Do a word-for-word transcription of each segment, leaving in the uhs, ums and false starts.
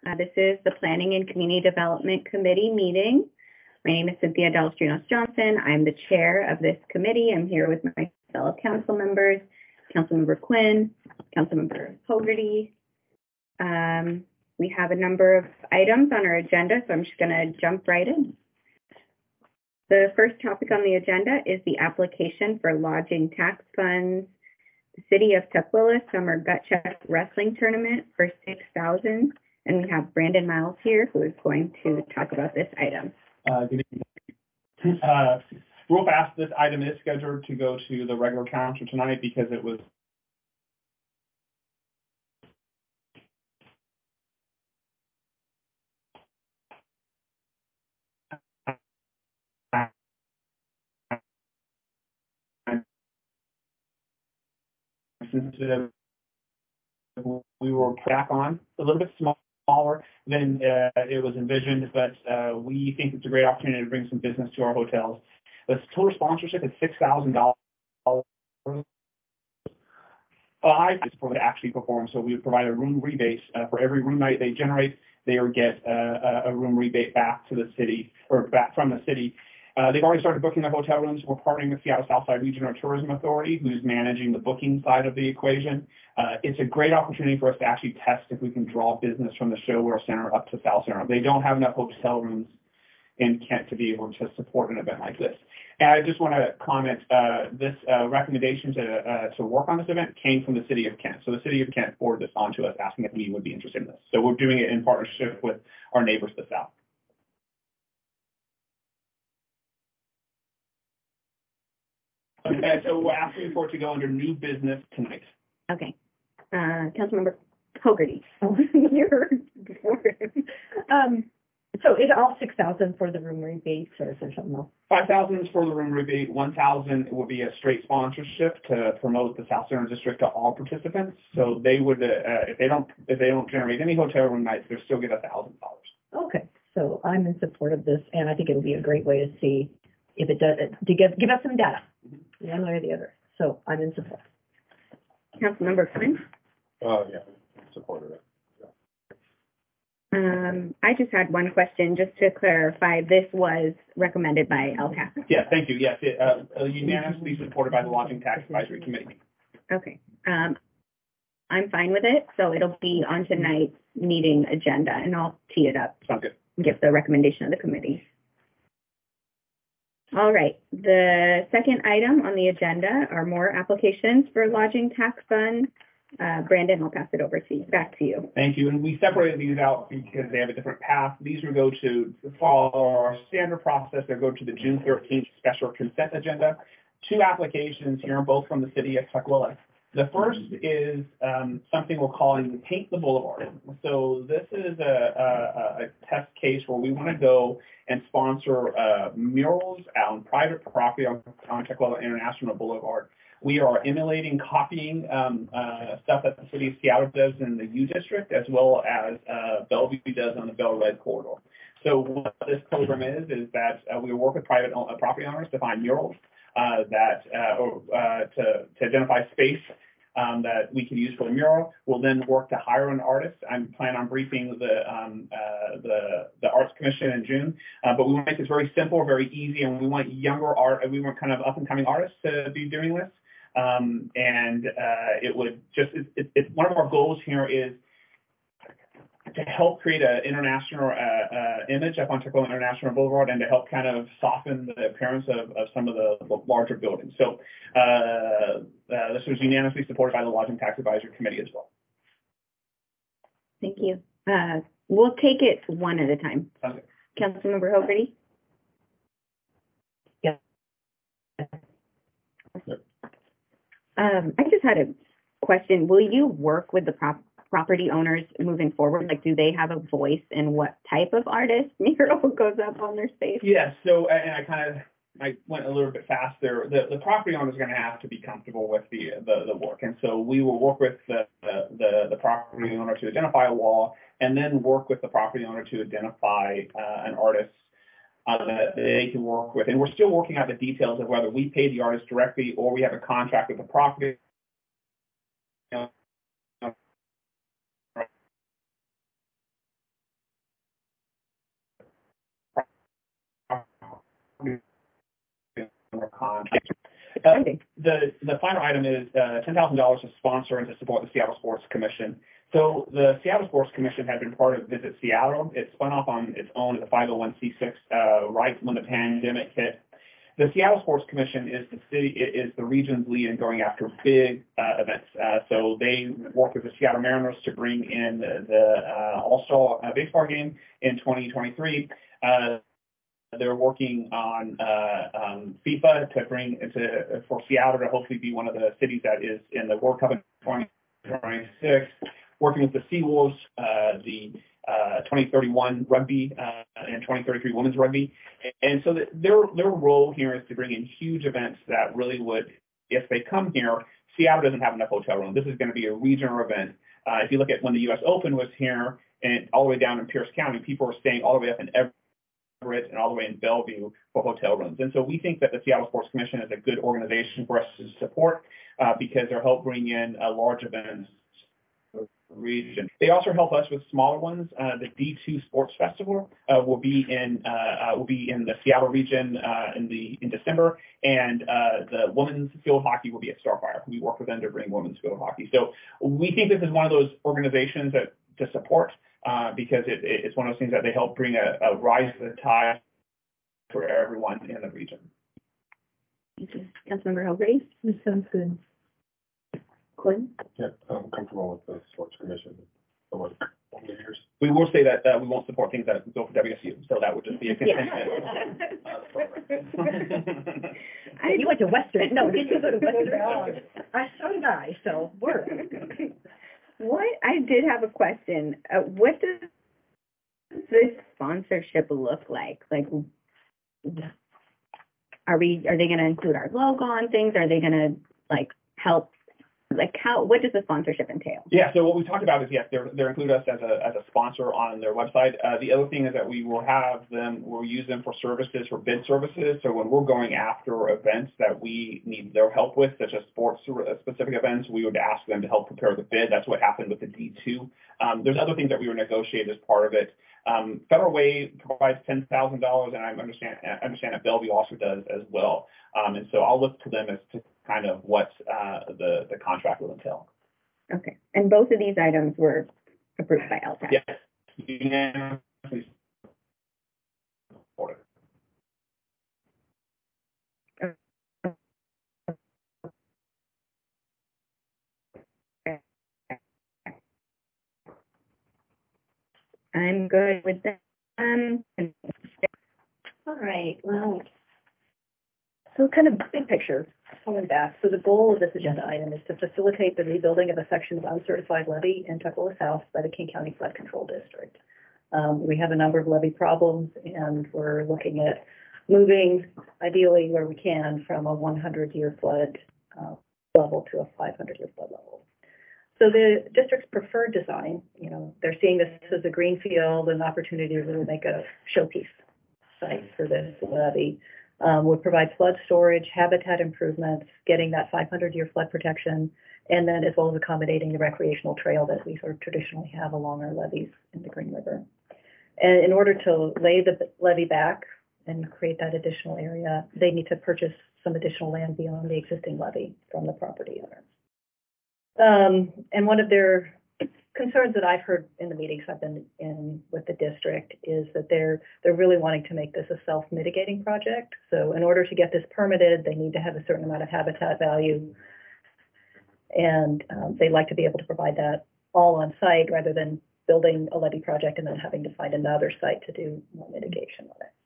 Uh, this is the Planning and Community Development Committee meeting. My name is Cynthia Delastrinos Johnson. I'm the chair of this committee. I'm here with my fellow council members, Councilmember Quinn, Councilmember Hogarty. Um, we have a number of items on our agenda, so I'm just going to jump right in. The first topic on the agenda is the application for lodging tax funds. The City of Tukwila Summer Gut Check Wrestling Tournament for six thousand dollars. And we have Brandon Miles here, who is going to talk about this item. Uh, good evening. Uh, real fast, this item is scheduled to go to the regular council tonight because it was sensitive. We were back on a little bit smaller than uh, it was envisioned, but uh, we think it's a great opportunity to bring some business to our hotels. The total sponsorship is six thousand dollars. I support to actually perform, so we would provide a room rebate uh, for every room night they generate. They would get uh, a room rebate back to the city or back from the city. Uh, they've already started booking their hotel rooms. We're partnering with Seattle Southside Regional Tourism Authority, who's managing the booking side of the equation. Uh, it's a great opportunity for us to actually test if we can draw business from the ShoWare Center up to South Center. They don't have enough hotel rooms in Kent to be able to support an event like this. And I just want to comment, uh, this uh, recommendation to uh, to work on this event came from the City of Kent. So the City of Kent forwarded this on to us, asking if we would be interested in this. So we're doing it in partnership with our neighbors to the south. Okay, so we're asking for it to go under new business tonight. Okay. Uh, Councilmember Hogarty. You're before him. Um, so is all six thousand for the room rebates, or is there something else? Five thousand is for the room rebate. One thousand will be a straight sponsorship to promote the South Center District to all participants. So they would, uh, if they don't, if they don't generate any hotel room nights, they still get a thousand dollars. Okay, so I'm in support of this, and I think it'll be a great way to see if it does to give give us some data, mm-hmm. one way or the other. So I'm in support. Councilmember Quinn. Oh uh, yeah, support of it. Um, I just had one question, just to clarify. This was recommended by L C A C. Yeah, thank you. Yes, it, uh, unanimously supported by the Lodging Tax Advisory Committee. Okay. Um, I'm fine with it, so it'll be on tonight's meeting agenda, and I'll tee it up. Sounds good. And give the recommendation of the committee. All right. The second item on the agenda are more applications for lodging tax fund. Uh, Brandon, I'll pass it over to you. Back to you. Thank you. And we separated these out because they have a different path. These will go to follow our standard process. They'll go to the June thirteenth special consent agenda. Two applications here, both from the City of Tukwila. The first is um, something we're calling Paint the Boulevard. So this is a, a, a test case where we want to go and sponsor uh, murals on private property on, on Tukwila International Boulevard. We are emulating, copying um, uh, stuff that the City of Seattle does in the U District, as well as uh, Bellevue does on the Bell Red Corridor. So what this program is, is that uh, we work with private uh, property owners to find murals uh, that uh, or, uh, to, to identify space um, that we can use for the mural. We'll then work to hire an artist. I plan on briefing the um, uh, the the Arts Commission in June, uh, but we want to make this very simple, very easy, and we want younger art, we want kind of up and coming artists to be doing this. Um, and uh, it would just, it, it, it's one of our goals here is to help create an international uh, uh, image up on Tukwila International Boulevard and to help kind of soften the appearance of, of some of the, the larger buildings. So uh, uh, this was unanimously supported by the Lodging Tax Advisory Committee as well. Thank you. Uh, we'll take it one at a time. Okay. Councilmember Hogarty. Yeah. Um, I just had a question. Will you work with the prop property owners moving forward? Like, do they have a voice in what type of artist mural goes up on their space? Yes. Yeah, so, and I kind of, I went a little bit fast there. The, the property owner is going to have to be comfortable with the, the, the work. And so we will work with the, the, the property owner to identify a wall and then work with the property owner to identify uh, an artist Uh, that they can work with. And we're still working out the details of whether we pay the artist directly or we have a contract with the property. contract. Uh, the, the final item is uh, ten thousand dollars to sponsor and to support the Seattle Sports Commission. So the Seattle Sports Commission had been part of Visit Seattle. It spun off on its own as a five oh one c six uh, right when the pandemic hit. The Seattle Sports Commission is the city, is the region's lead in going after big uh, events. Uh, so they work with the Seattle Mariners to bring in the, the uh, All-Star uh, baseball game in twenty twenty-three. Uh, they're working on uh, um, FIFA to bring to for Seattle to hopefully be one of the cities that is in the World Cup in twenty twenty-six. Working with the Seawolves, uh, the uh, twenty thirty-one rugby uh, and twenty thirty-three women's rugby. And so the, their their role here is to bring in huge events that really would, if they come here, Seattle doesn't have enough hotel rooms. This is going to be a regional event. Uh, if you look at when the U S Open was here and all the way down in Pierce County, people were staying all the way up in Everett and all the way in Bellevue for hotel rooms. And so we think that the Seattle Sports Commission is a good organization for us to support uh, because they'll help bring in uh, large events region. They also help us with smaller ones. Uh, the D two Sports Festival uh, will be in uh, uh, will be in the Seattle region uh, in the in December, and uh, the women's field hockey will be at Starfire. We work with them to bring women's field hockey. So we think this is one of those organizations that to support uh, because it, it's one of those things that they help bring a, a rise to the tide for everyone in the region. Thank you. Councilmember Hillgrave? This sounds good. Quinn? Yeah, I'm comfortable with the sports commission. For what, one years? We will say that uh, we won't support things that go for W S U, so that would just be a contention. I, you went to Western. No, did you go to Western? I so did I. So we're. What I did have a question. Uh, what does this sponsorship look like? Like, are we? Are they going to include our logo on things? Are they going to like help? Like how, what does the sponsorship entail? Yeah, so what we talked about is, yes, they're, they're include us as a, as a sponsor on their website. Uh, the other thing is that we will have them, we'll use them for services, for bid services. So when we're going after events that we need their help with, such as sports specific events, we would ask them to help prepare the bid. That's what happened with the D two. Um, there's other things that we would negotiate as part of it. Um, Federal Way provides ten thousand dollars, and I understand, I understand that Bellevue also does as well. Um, and so I'll look to them as to kind of what uh, the, the contract will entail. Okay. And both of these items were approved by L T A C? Yes. Unanimously supported. I'm good with that. Um, All right. Well, so kind of big picture, coming back. So the goal of this agenda item is to facilitate the rebuilding of a section of uncertified levee in Tukwila South by the King County Flood Control District. Um, we have a number of levee problems, and we're looking at moving, ideally where we can, from a one hundred year flood uh, level to a five hundred year flood level. So the district's preferred design, you know, they're seeing this as a greenfield, an opportunity to really make a showpiece site for this levee. Um, would provide flood storage, habitat improvements, getting that five hundred year flood protection, and then as well as accommodating the recreational trail that we sort of traditionally have along our levees in the Green River. And in order to lay the levee back and create that additional area, they need to purchase some additional land beyond the existing levee from the property owner. Um, and one of their concerns that I've heard in the meetings I've been in with the district is that they're they're really wanting to make this a self-mitigating project. So in order to get this permitted, they need to have a certain amount of habitat value, and um, they'd like to be able to provide that all on site rather than building a levee project and then having to find another site to do more mitigation on it.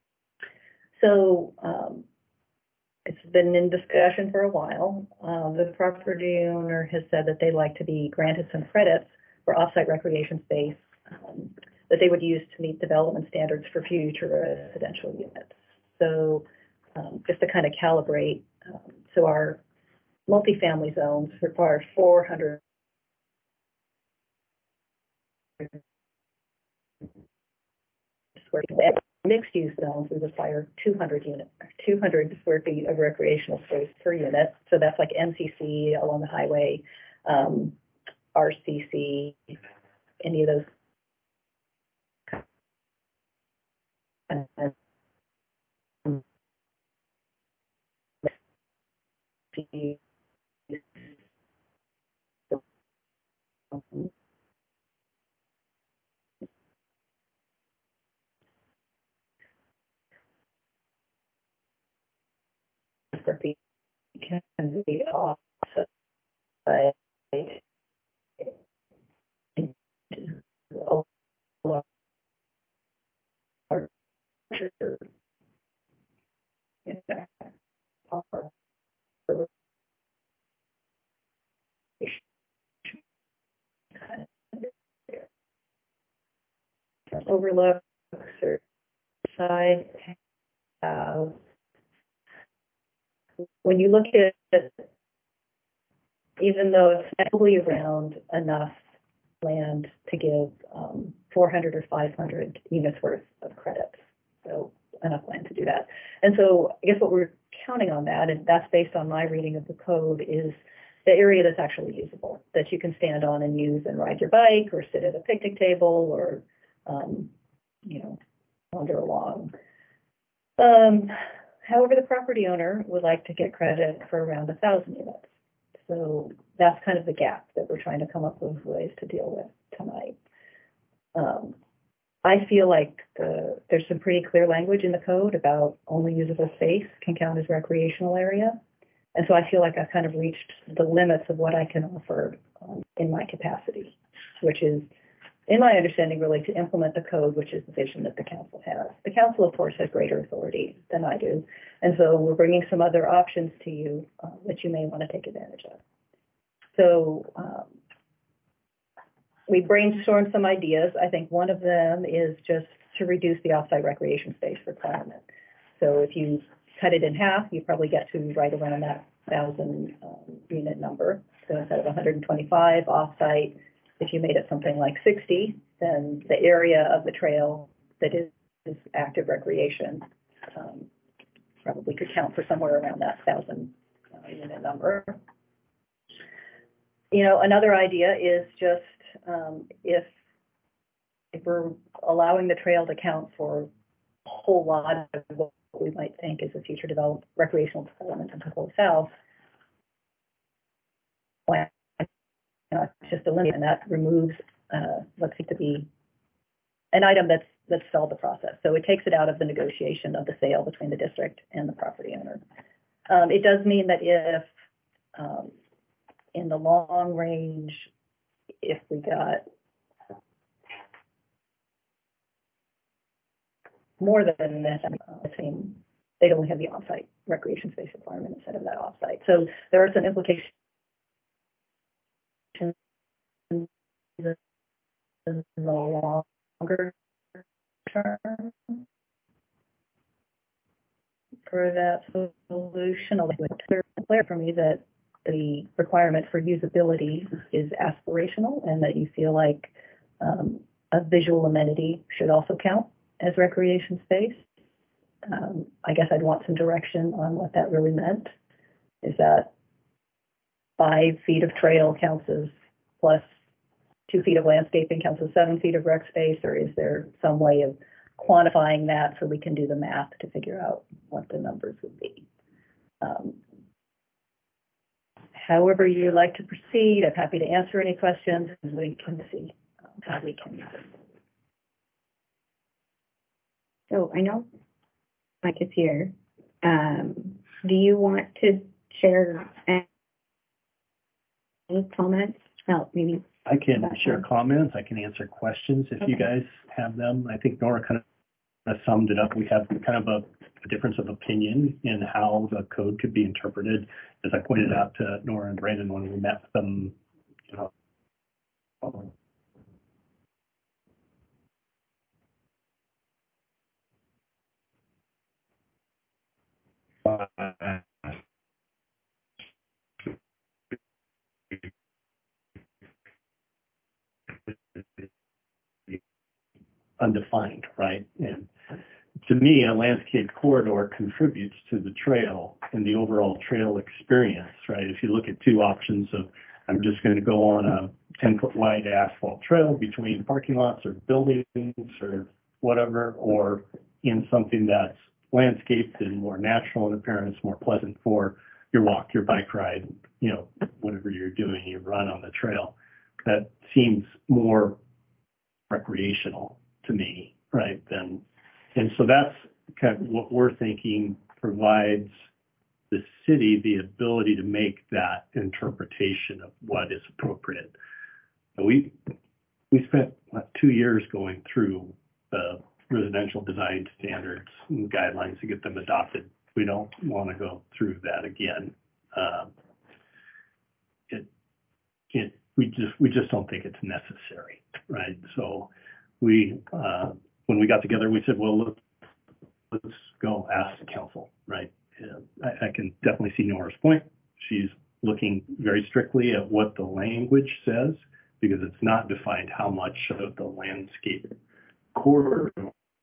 So um, it's been in discussion for a while. Uh, the property owner has said that they'd like to be granted some credits for offsite recreation space um, that they would use to meet development standards for future residential units. So um, just to kind of calibrate, um, so our multifamily zones require four hundred square feet. Mixed use zones, we require two hundred units, two hundred square feet of recreational space per unit. So that's like M C C along the highway, um, R C C, any of those. see can be offset by a larger overlooks or side uh, when you look at it, even though it's probably around enough land to give um, four hundred or five hundred units worth of credits, so enough land to do that. And so I guess what we're counting on that, and that's based on my reading of the code, is the area that's actually usable, that you can stand on and use and ride your bike or sit at a picnic table or, um, you know, wander along. Um, however, the property owner would like to get credit for around a thousand units. So that's kind of the gap that we're trying to come up with ways to deal with tonight. Um, I feel like the, there's some pretty clear language in the code about only usable space can count as recreational area. And so I feel like I've kind of reached the limits of what I can offer um, in my capacity, which is, in my understanding, really to implement the code, which is the vision that the council has. The council, of course, has greater authority than I do. And so we're bringing some other options to you uh, that you may want to take advantage of. So um, we brainstormed some ideas. I think one of them is just to reduce the offsite recreation space requirement. So if you cut it in half, you probably get to right around that thousand um, unit number. So instead of one hundred twenty-five offsite, if you made it something like sixty, then the area of the trail that is, is active recreation um, probably could count for somewhere around that thousand uh, unit number. You know, another idea is just um, if if we're allowing the trail to count for a whole lot of what we might think is a future develop, recreational development in Toccoa South, why not just eliminate, and that removes uh, what seems to be an item that's that's stalled the process. So it takes it out of the negotiation of the sale between the district and the property owner. Um, it does mean that if um, in the long range, if we got more than this, uh, same, they'd only have the on-site recreation space requirement instead of that off-site. So there are some implications in the longer term for that solution. It's clear for me that the requirement for usability is aspirational and that you feel like um, a visual amenity should also count as recreation space. Um, I guess I'd want some direction on what that really meant. Is that five feet of trail counts as plus two feet of landscaping counts as seven feet of rec space, or is there some way of quantifying that so we can do the math to figure out what the numbers would be? Um, however you like to proceed, I'm happy to answer any questions and we can see um, how we can use it. So I know Mike is here. Um, do you want to share any comments? Well, maybe. I can share comments. I can answer questions if Okay. you guys have them. I think Nora kind of summed it up. We have kind of a, a difference of opinion in how the code could be interpreted. As I pointed out to Nora and Brandon when we met with them, you know, uh, undefined, right? And to me, a landscape corridor contributes to the trail and the overall trail experience, right? If you look at two options of, I'm just going to go on a ten foot wide asphalt trail between parking lots or buildings or whatever, or in something that's landscaped and more natural in appearance, more pleasant for your walk, your bike ride, you know, whatever you're doing, you run on the trail. That seems more recreational to me, right? Than, and so that's kind of what we're thinking provides the city the ability to make that interpretation of what is appropriate. We we spent what, two years going through the residential design standards and guidelines to get them adopted. We don't want to go through that again. Um, it it we just we just don't think it's necessary, right? So we uh, when we got together, we said, well, let's, let's go ask the council, right? I, I can definitely see Nora's point. She's looking very strictly at what the language says because it's not defined how much of the landscape corridor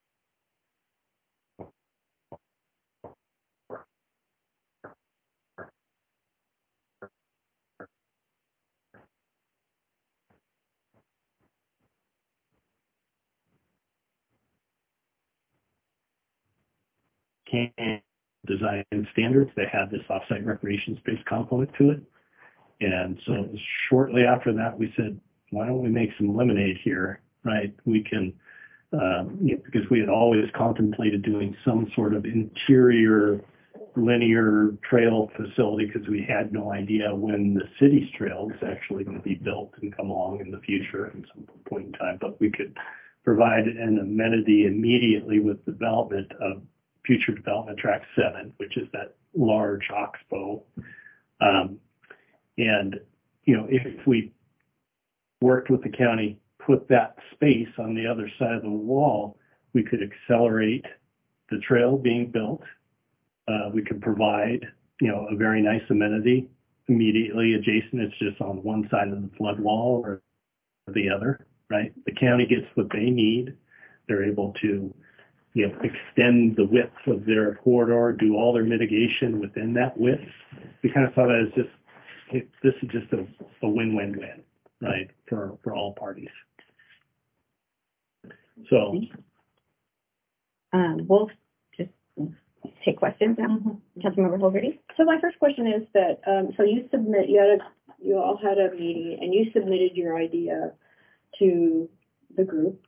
can design standards. They had this offsite recreation space component to it. And so shortly after that, we said, why don't we make some lemonade here, right? We can, um, you know, because we had always contemplated doing some sort of interior linear trail facility because we had no idea when the city's trail was actually going to be built and come along in the future at some point in time. But we could provide an amenity immediately with development of future development track seven, which is that large oxbow. Um, and, you know, if we worked with the county, put that space on the other side of the wall, we could accelerate the trail being built. Uh, we could provide, you know, a very nice amenity immediately adjacent. It's just on one side of the flood wall or the other, right? The county gets what they need. They're able to, you know, extend the width of their corridor, do all their mitigation within that width. We kind of saw that as just, it, this is just a, a win-win-win, right, for, for all parties. So, Um, we'll just take questions now. Councilmember Holgerty? So my first question is that, um, so you submit, you had a, you all had a meeting and you submitted your idea to the group.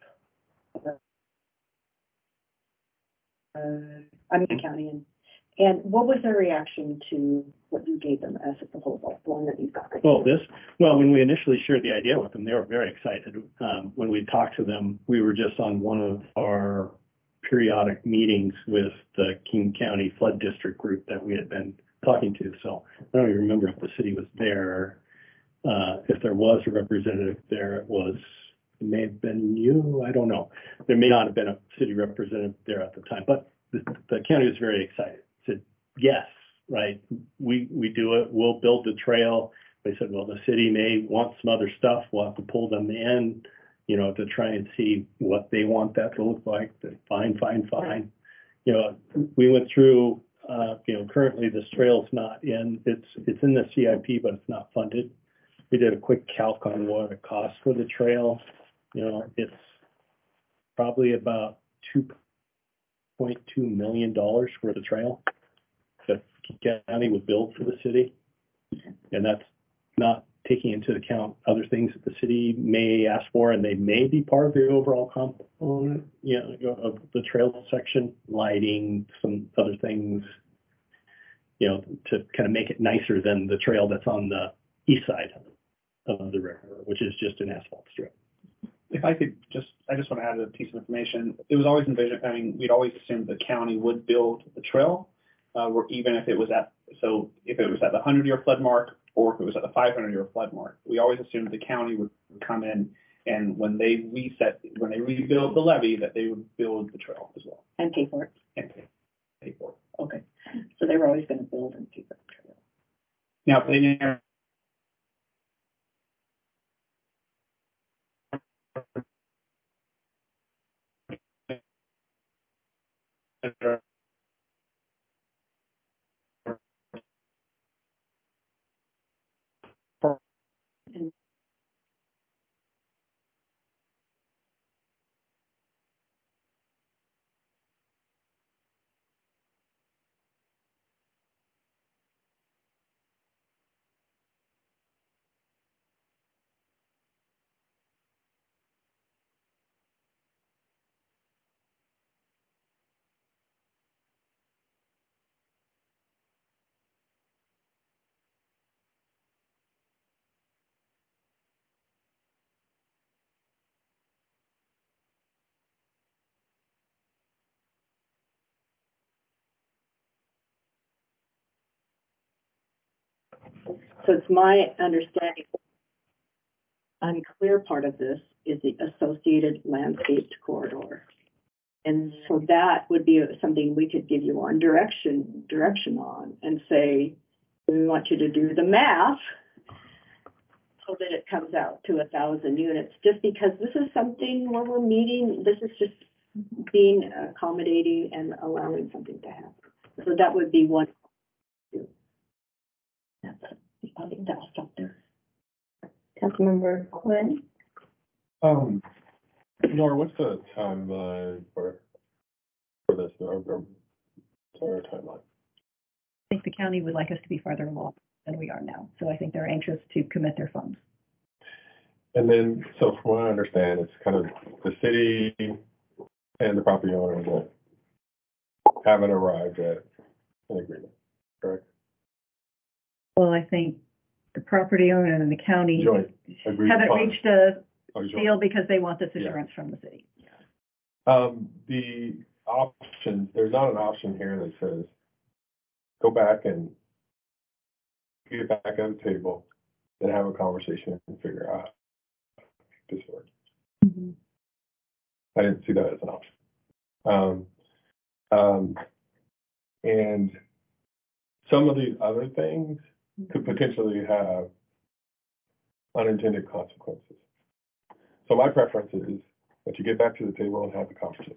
Uh, I'm the county, and, and what was their reaction to what you gave them as a proposal, the one that you got? well, this, well, when we initially shared the idea with them, they were very excited. Um, when we talked to them, we were just on one of our periodic meetings with the King County Flood District group that we had been talking to. So I don't even remember if the city was there. Uh, if there was a representative there, it was, it may have been you, I don't know. There may not have been a city representative there at the time, but the, the county was very excited. Said, yes, right, we, we do it, we'll build the trail. They said, well, the city may want some other stuff, we'll have to pull them in, you know, to try and see what they want that to look like. Fine, fine, fine. You know, we went through, uh, you know, currently this trail's not in, it's, it's in the C I P, but it's not funded. We did a quick calc on what it costs for the trail. You know, it's probably about two point two million dollars for the trail that county would build for the city. And that's not taking into account other things that the city may ask for, and they may be part of the overall component, you know, of the trail section, lighting, some other things, you know, to kind of make it nicer than the trail that's on the east side of the river, which is just an asphalt strip. If I could just, I just want to add a piece of information. It was always envisioned, I mean, we'd always assumed the county would build the trail, uh, or even if it was at, so if it was at the hundred year flood mark, or if it was at the five hundred year flood mark, we always assumed the county would come in, and when they reset, when they rebuild the levee, that they would build the trail as well. And pay for it. And pay, pay for it. Okay. So they were always going to build and pay for the trail. Now, if they never So it's my understanding, unclear part of this is the associated landscaped corridor. And so that would be something we could give you on direction, direction on and say, we want you to do the math so that it comes out to a thousand units, just because this is something where we're meeting, this is just being accommodating and allowing something to happen. So that would be one. That's it. I think that'll stop there. Councilmember Quinn? Um, Nora, what's the timeline for, for this, or, or, or timeline? I think the county would like us to be farther along than we are now. So I think they're anxious to commit their funds. And then, so from what I understand, it's kind of the city and the property owner that haven't arrived at an agreement, correct? Well, I think the property owner and the county Joint agreed haven't upon. reached a Oh, joint. deal because they want this Yeah. assurance from the city. Um, the option, there's not an option here that says, go back and get back at the table and have a conversation and figure out this work. Mm-hmm. I didn't see that as an option. Um, um, and some of these other things could potentially have unintended consequences. So my preference is that you get back to the table and have the conversation.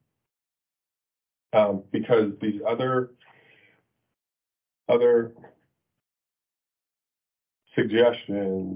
Um, because these other, other suggestions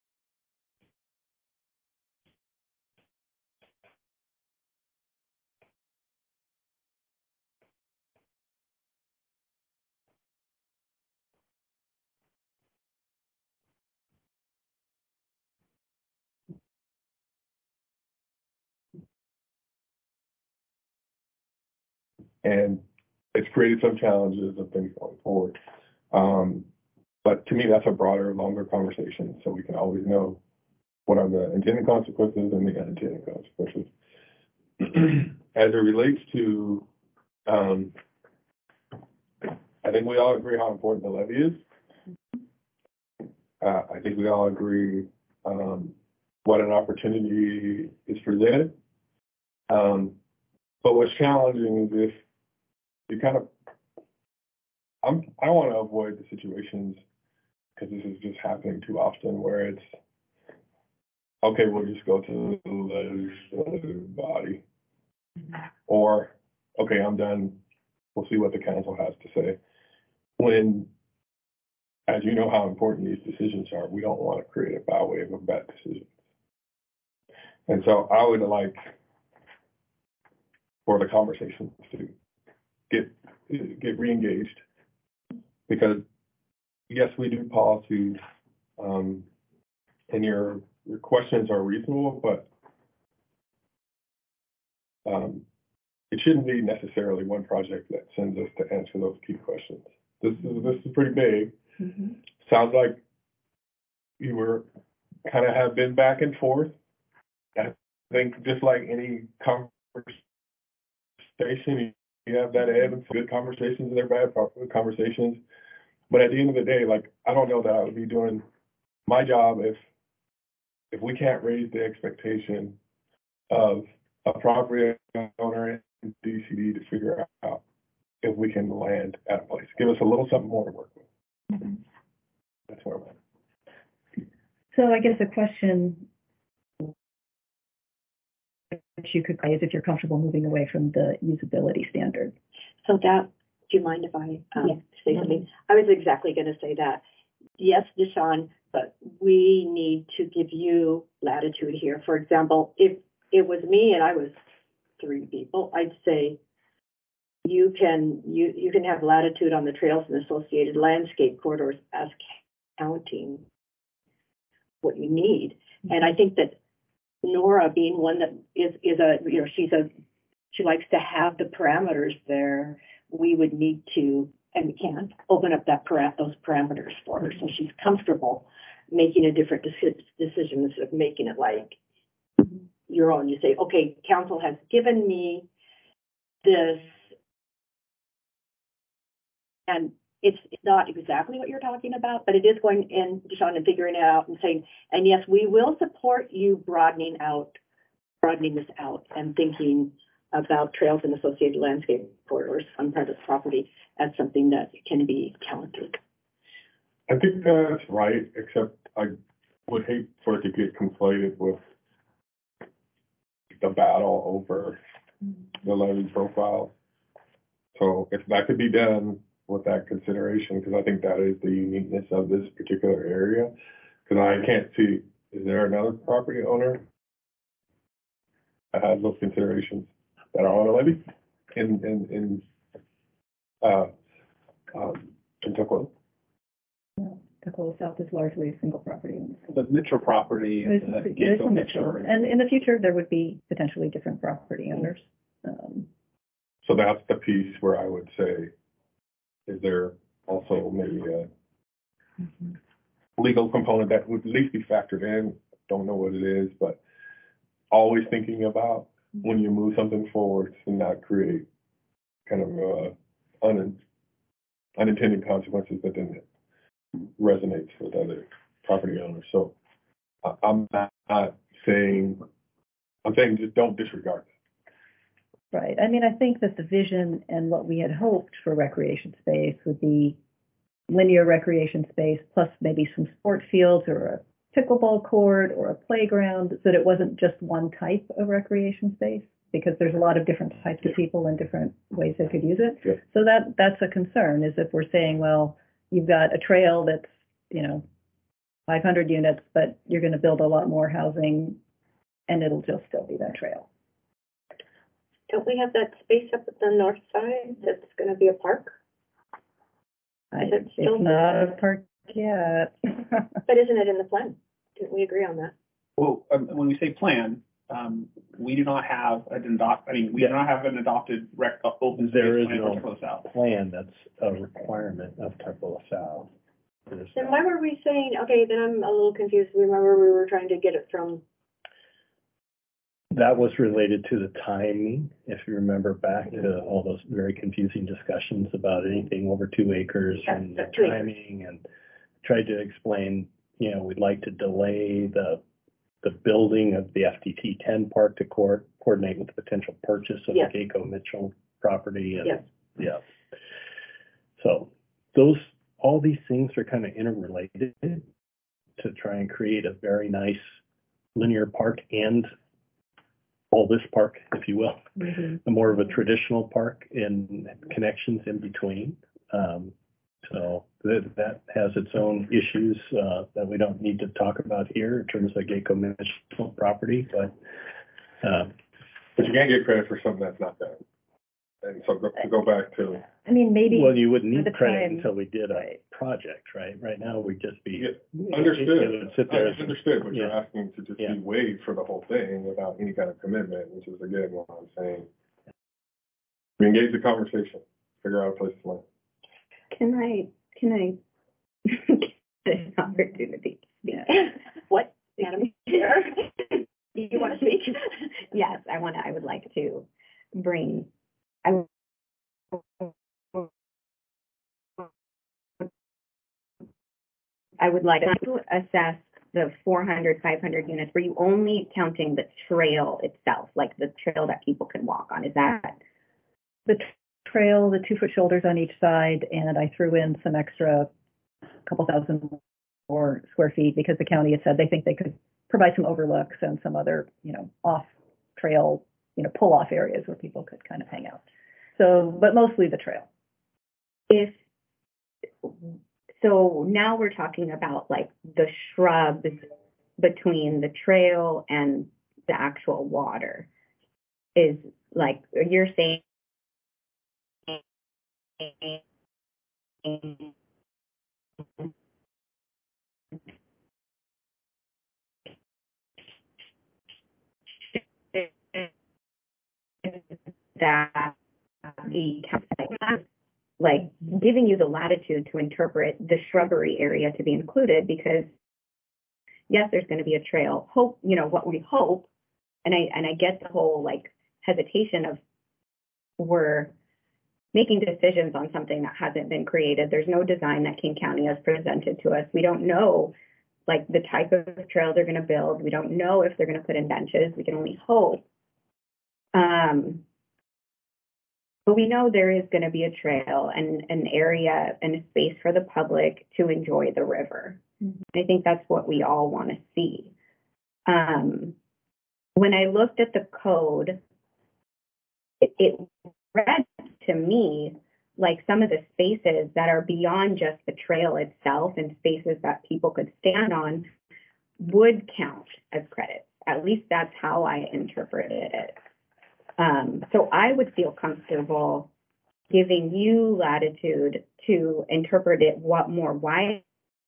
and it's created some challenges and things going forward. Um, but to me, that's a broader, longer conversation, so we can always know what are the intended consequences and the unintended consequences. As it relates to, um, I think we all agree how important the levy is. Uh, I think we all agree um, what an opportunity is presented. Um, but what's challenging is if you kind of, I'm, I want to avoid the situations, because this is just happening too often, where it's, okay, we'll just go to the legislative body. Or, okay, I'm done, we'll see what the council has to say. When, as you know how important these decisions are, we don't want to create a bow wave of bad decisions. And so I would like for the conversations to get get re-engaged, because yes, we do policies, um, and your your questions are reasonable, but um, it shouldn't be necessarily one project that sends us to answer those key questions. This is this is pretty big. Mm-hmm. Sounds like you were kind of have been back and forth. I think just like any conversation, you have that ebb and good conversations and they're bad conversations. But at the end of the day, like, I don't know that I would be doing my job if if we can't raise the expectation of a property owner in D C D to figure out if we can land at a place. Give us a little something more to work with. Mm-hmm. That's where I'm at. So I guess the question that you could say is if you're comfortable moving away from the usability standard. So that, do you mind if I um, yeah. say something? I was exactly going to say that. Yes, Deshaun, but we need to give you latitude here. For example, if it was me and I was three people, I'd say you can you you can have latitude on the trails and associated landscape corridors as counting what you need. Mm-hmm. And I think that Nora, being one that is is a you know she's a she likes to have the parameters there, we would need to, and we can't, open up that para- those parameters for her so she's comfortable making a different deci- decision instead of making it like your own. You say, okay, council has given me this, and it's not exactly what you're talking about, but it is going in, Deshaun, and figuring it out and saying, and yes, we will support you broadening out, broadening this out and thinking about trails and associated landscape corridors on private property as something that can be counted. I think that's right, except I would hate for it to get conflated with the battle over the levy profile. So if that could be done with that consideration, because I think that is the uniqueness of this particular area, because I can't see, is there another property owner that has those considerations that are on a levy in, in, in, uh, um, in Tukwila? Tukwila South is largely a single property. The Mitchell property. There's, uh, there's Gainesville some Mitchell, and in the future, there would be potentially different property owners. Um, So that's the piece where I would say, is there also maybe a legal component that would at least be factored in? Don't know what it is, but always thinking about when you move something forward to not create kind of uh, un, unintended consequences that then resonates with other property owners. So I, I'm not, not saying, I'm saying just don't disregard it. Right. I mean, I think that the vision and what we had hoped for recreation space would be linear recreation space plus maybe some sport fields or a pickleball court or a playground, so that it wasn't just one type of recreation space, because there's a lot of different types of people and different ways they could use it. Yeah. So that that's a concern, is if we're saying, well, you've got a trail that's, you know, five hundred units, but you're going to build a lot more housing and it'll just still be that trail. Don't we have that space up at the north side that's going to be a park? I, Is it still- it's not a park yet. But isn't it in the plan? Didn't we agree on that? Well, um, when we say plan, um, we do not have an adopt, I mean, we do not have an adopted rec, uh, open space There is plan no for Tukwila South. plan that's a requirement of Tukwila South. There's Then no- why were we saying, okay, then I'm a little confused. Remember, we were trying to get it from, That was related to the timing, if you remember back to all those very confusing discussions about anything over two acres and the That's two acres. timing, and tried to explain, you know, we'd like to delay the, the building of the F T T ten park to court, coordinate with the potential purchase of the Yes. Geico Mitchell property. And yes. yeah. So those, all these things are kind of interrelated to try and create a very nice linear park and all this park, if you will, Mm-hmm. more of a traditional park and connections in between. Um, so that, that has its own issues, uh, that we don't need to talk about here in terms of Geico Mitchell property, but, um, But you can't get credit for something that's not done. And so go- to go back to, I mean, maybe. well, you wouldn't by need the credit time- until we did a right. project, right? Right now, we'd just be. Yeah, understood. It would sit there. I understood, but you're Yeah. asking to just Yeah. be waived for the whole thing without any kind of commitment, which is again what I'm saying. We engage the conversation, figure out a place to land. Can I, can I get an opportunity to speak? What, Madam Chair? You want to speak? Yes, I want to, I would like to bring, I I would like to assess the four hundred, five hundred units. Were you only counting the trail itself, like the trail that people can walk on? Is that? The t- trail, the two-foot shoulders on each side, and I threw in some extra, couple thousand more square feet, because the county had said they think they could provide some overlooks and some other, you know, off-trail, you know, pull-off areas where people could kind of hang out. So, but mostly the trail. If, so now we're talking about like the shrubs between the trail and the actual water. Is like, you're saying that the council, like, giving you the latitude to interpret the shrubbery area to be included, because yes, there's going to be a trail. Hope, you know, what we hope, and I and I get the whole like hesitation of we're making decisions on something that hasn't been created. There's no design that King County has presented to us. We don't know like the type of trail they're going to build. We don't know if they're going to put in benches. We can only hope. Um, but we know there is going to be a trail and an area and a space for the public to enjoy the river. Mm-hmm. I think that's what we all want to see. Um, when I looked at the code, it, it read to me like some of the spaces that are beyond just the trail itself and spaces that people could stand on would count as credits. At least that's how I interpreted it. Um, so I would feel comfortable giving you latitude to interpret it what more widely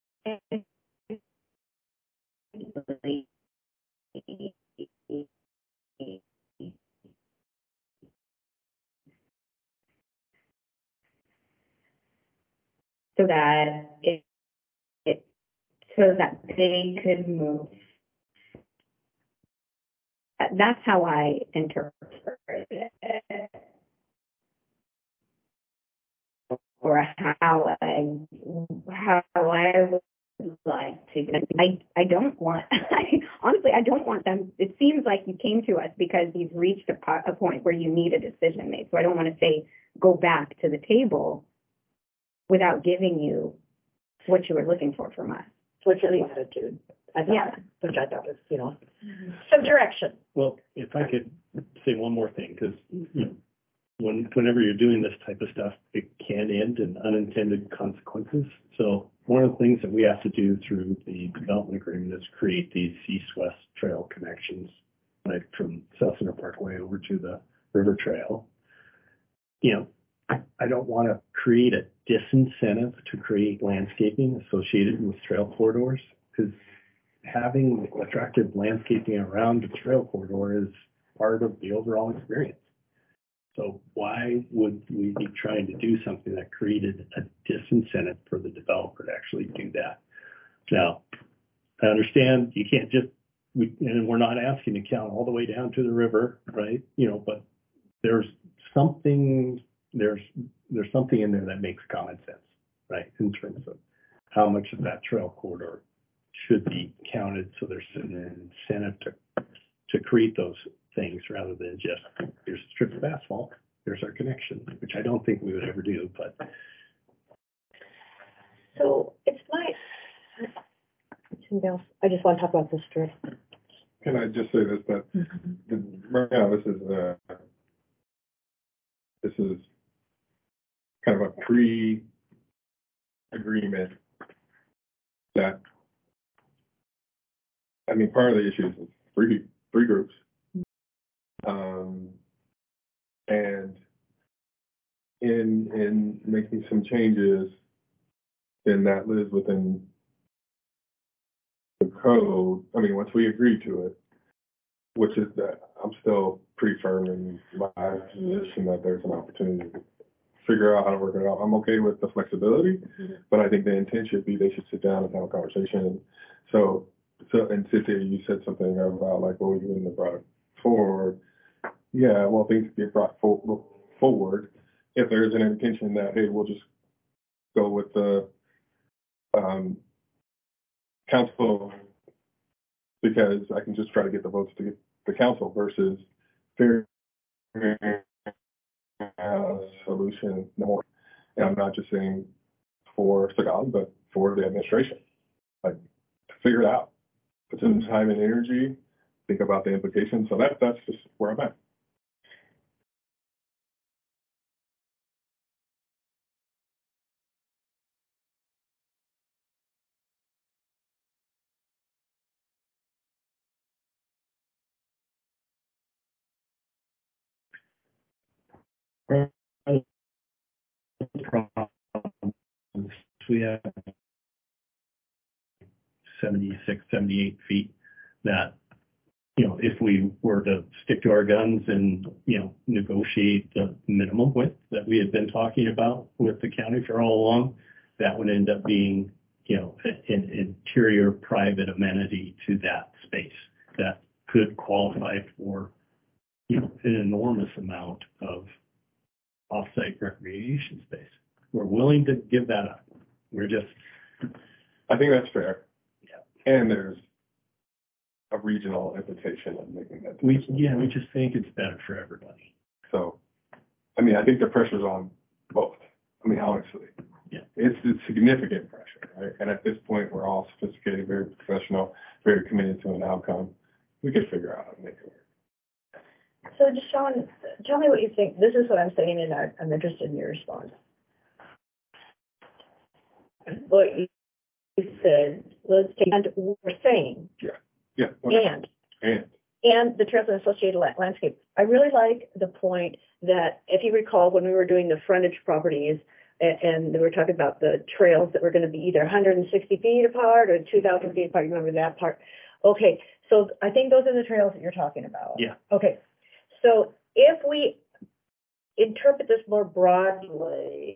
so that it, it so that they could move. That's how I interpret it, or how I how I would like to. I I don't want. I, honestly, I don't want them. It seems like you came to us because you've reached a, a point where you need a decision made. So I don't want to say go back to the table without giving you what you were looking for from us. Which is the attitude. I thought, Yeah. Which I thought was, you know, some direction. Well, if I could say one more thing, because you know, when whenever you're doing this type of stuff, it can end in unintended consequences. So one of the things that we have to do through the development agreement is create these east-west trail connections, like from South Center Parkway over to the River Trail. You know, I, I don't want to create a disincentive to create landscaping associated with trail corridors, because having attractive landscaping around the trail corridor is part of the overall experience. So why would we be trying to do something that created a disincentive for the developer to actually do that? Now, I understand you can't just, we, and we're not asking to count all the way down to the river, right? You know, but there's something, there's, there's something in there that makes common sense, right? In terms of how much of that trail corridor should be counted. So there's an incentive to, to create those things rather than just, here's a strip of asphalt, here's our connection, which I don't think we would ever do, but. So it's my, something else. I just want to talk about this strip. Can I just say this, that Mm-hmm. the, right now, this is a, this is kind of a pre-agreement that, I mean, part of the issue is three, three groups. Um, and in, in making some changes, then that lives within the code. I mean, once we agree to it, which is that I'm still pretty firm in my position that there's an opportunity to figure out how to work it out. I'm okay with the flexibility, mm-hmm. but I think the intent should be they should sit down and have a conversation. So, so and Cynthia, you said something about like, well, you wouldn't have brought it forward. Yeah, well, things get brought for, forward if there's an intention that, hey, we'll just go with the um, council because I can just try to get the votes to get the council versus figuring out a solution more. And I'm not just saying for Sagan, but for the administration. Like, to figure it out. Put some time and energy, think about the implications. So that, that's just where I'm at. We have seventy-six, seventy-eight feet that, you know, if we were to stick to our guns and, you know, negotiate the minimum width that we had been talking about with the county for all along, that would end up being, you know, an interior private amenity to that space that could qualify for, you know, an enormous amount of off-site recreation space. We're willing to give that up. We're just, I think that's fair. Yeah. And there's a regional implication of making that we, decision. yeah, we just think it's better for everybody. So, I mean, I think the pressure's on both. I mean, honestly. Yeah. It's, it's significant pressure, right? And at this point, we're all sophisticated, very professional, very committed to an outcome. We could figure out how to make it work. So, Deshaun, tell me what you think. This is what I'm saying, and I- I'm interested in your response. What you said, let's take, and we're saying, Yeah. Yeah. and, And. and the trails and associated la- landscape. I really like the point that, if you recall, when we were doing the frontage properties, and, and we were talking about the trails that were going to be either one hundred sixty feet apart or two thousand feet apart. You remember that part? Okay, so I think those are the trails that you're talking about. Yeah. Okay, so if we interpret this more broadly,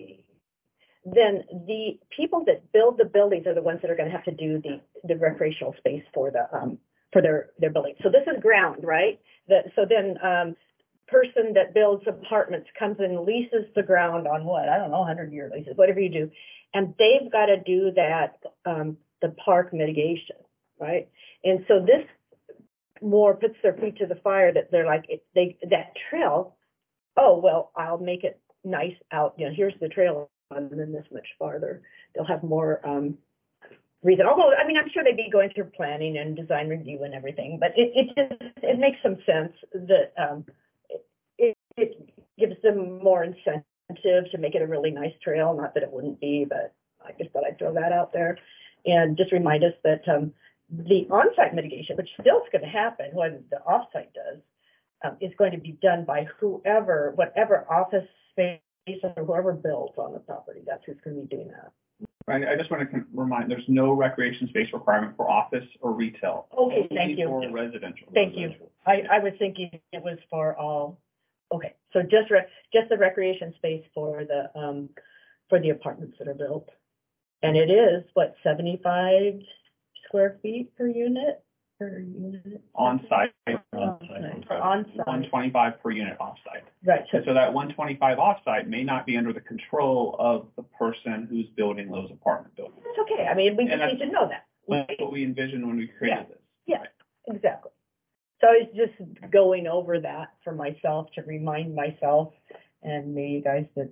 then the people that build the buildings are the ones that are going to have to do the, the recreational space for the, um, for their, their building. So this is ground, right? That, so then, um, person that builds apartments comes and leases the ground on what? I don't know, hundred year leases, whatever you do. And they've got to do that, um, the park mitigation, right? And so this more puts their feet to the fire that they're like, it, they, that trail, oh, well, I'll make it nice out, you know, here's the trail, and then this much farther. They'll have more, um, reason. Although, I mean, I'm sure they'd be going through planning and design review and everything, but it, it just, it makes some sense that, um, it, it gives them more incentive to make it a really nice trail. Not that it wouldn't be, but I just thought I'd throw that out there. And just remind us that, um, the on-site mitigation, which still is going to happen when the off-site does, um, is going to be done by whoever, whatever office space or whoever builds on the property. That's who's going to be doing that. I, I just want to remind, there's no recreation space requirement for office or retail. Okay, thank you. Only for residential. Thank you. I, I was thinking it was for all, okay, so just re, just the recreation space for the, um, for the apartments that are built. And it is, what, seventy-five square feet per unit? Per unit? On-site, On-site. On-site. one twenty-five per unit off-site. Right, so, And so that one twenty-five off-site may not be under the control of the person who's building those apartment buildings. it's okay, I mean, we And just need to know that. That's what we envisioned when we created this. Yeah, exactly. So I was just going over that for myself to remind myself and maybe you guys that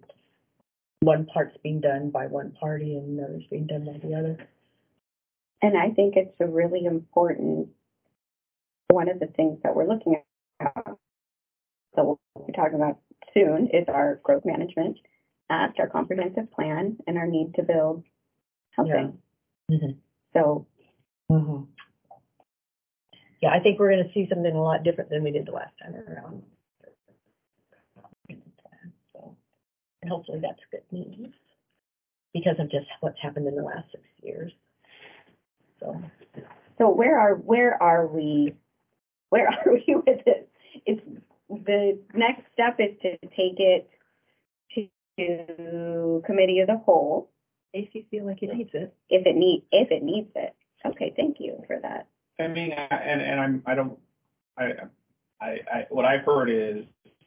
one part's being done by one party and another's being done by the other. And I think it's a really important, one of the things that we're looking at, that we'll be talking about soon, is our growth management act, our comprehensive plan, and our need to build housing. Yeah. Mm-hmm. So, Mm-hmm. Yeah, I think we're going to see something a lot different than we did the last time around. So, and hopefully that's good news because of just what's happened in the last six years. So, so where are where are we? Where are we with this? It's the next step is to take it to, to committee of the whole. if you feel like it needs it. If it need if it needs it. Okay, thank you for that. I mean, I- and, and I'm, I don't, I, I, I, what I've heard is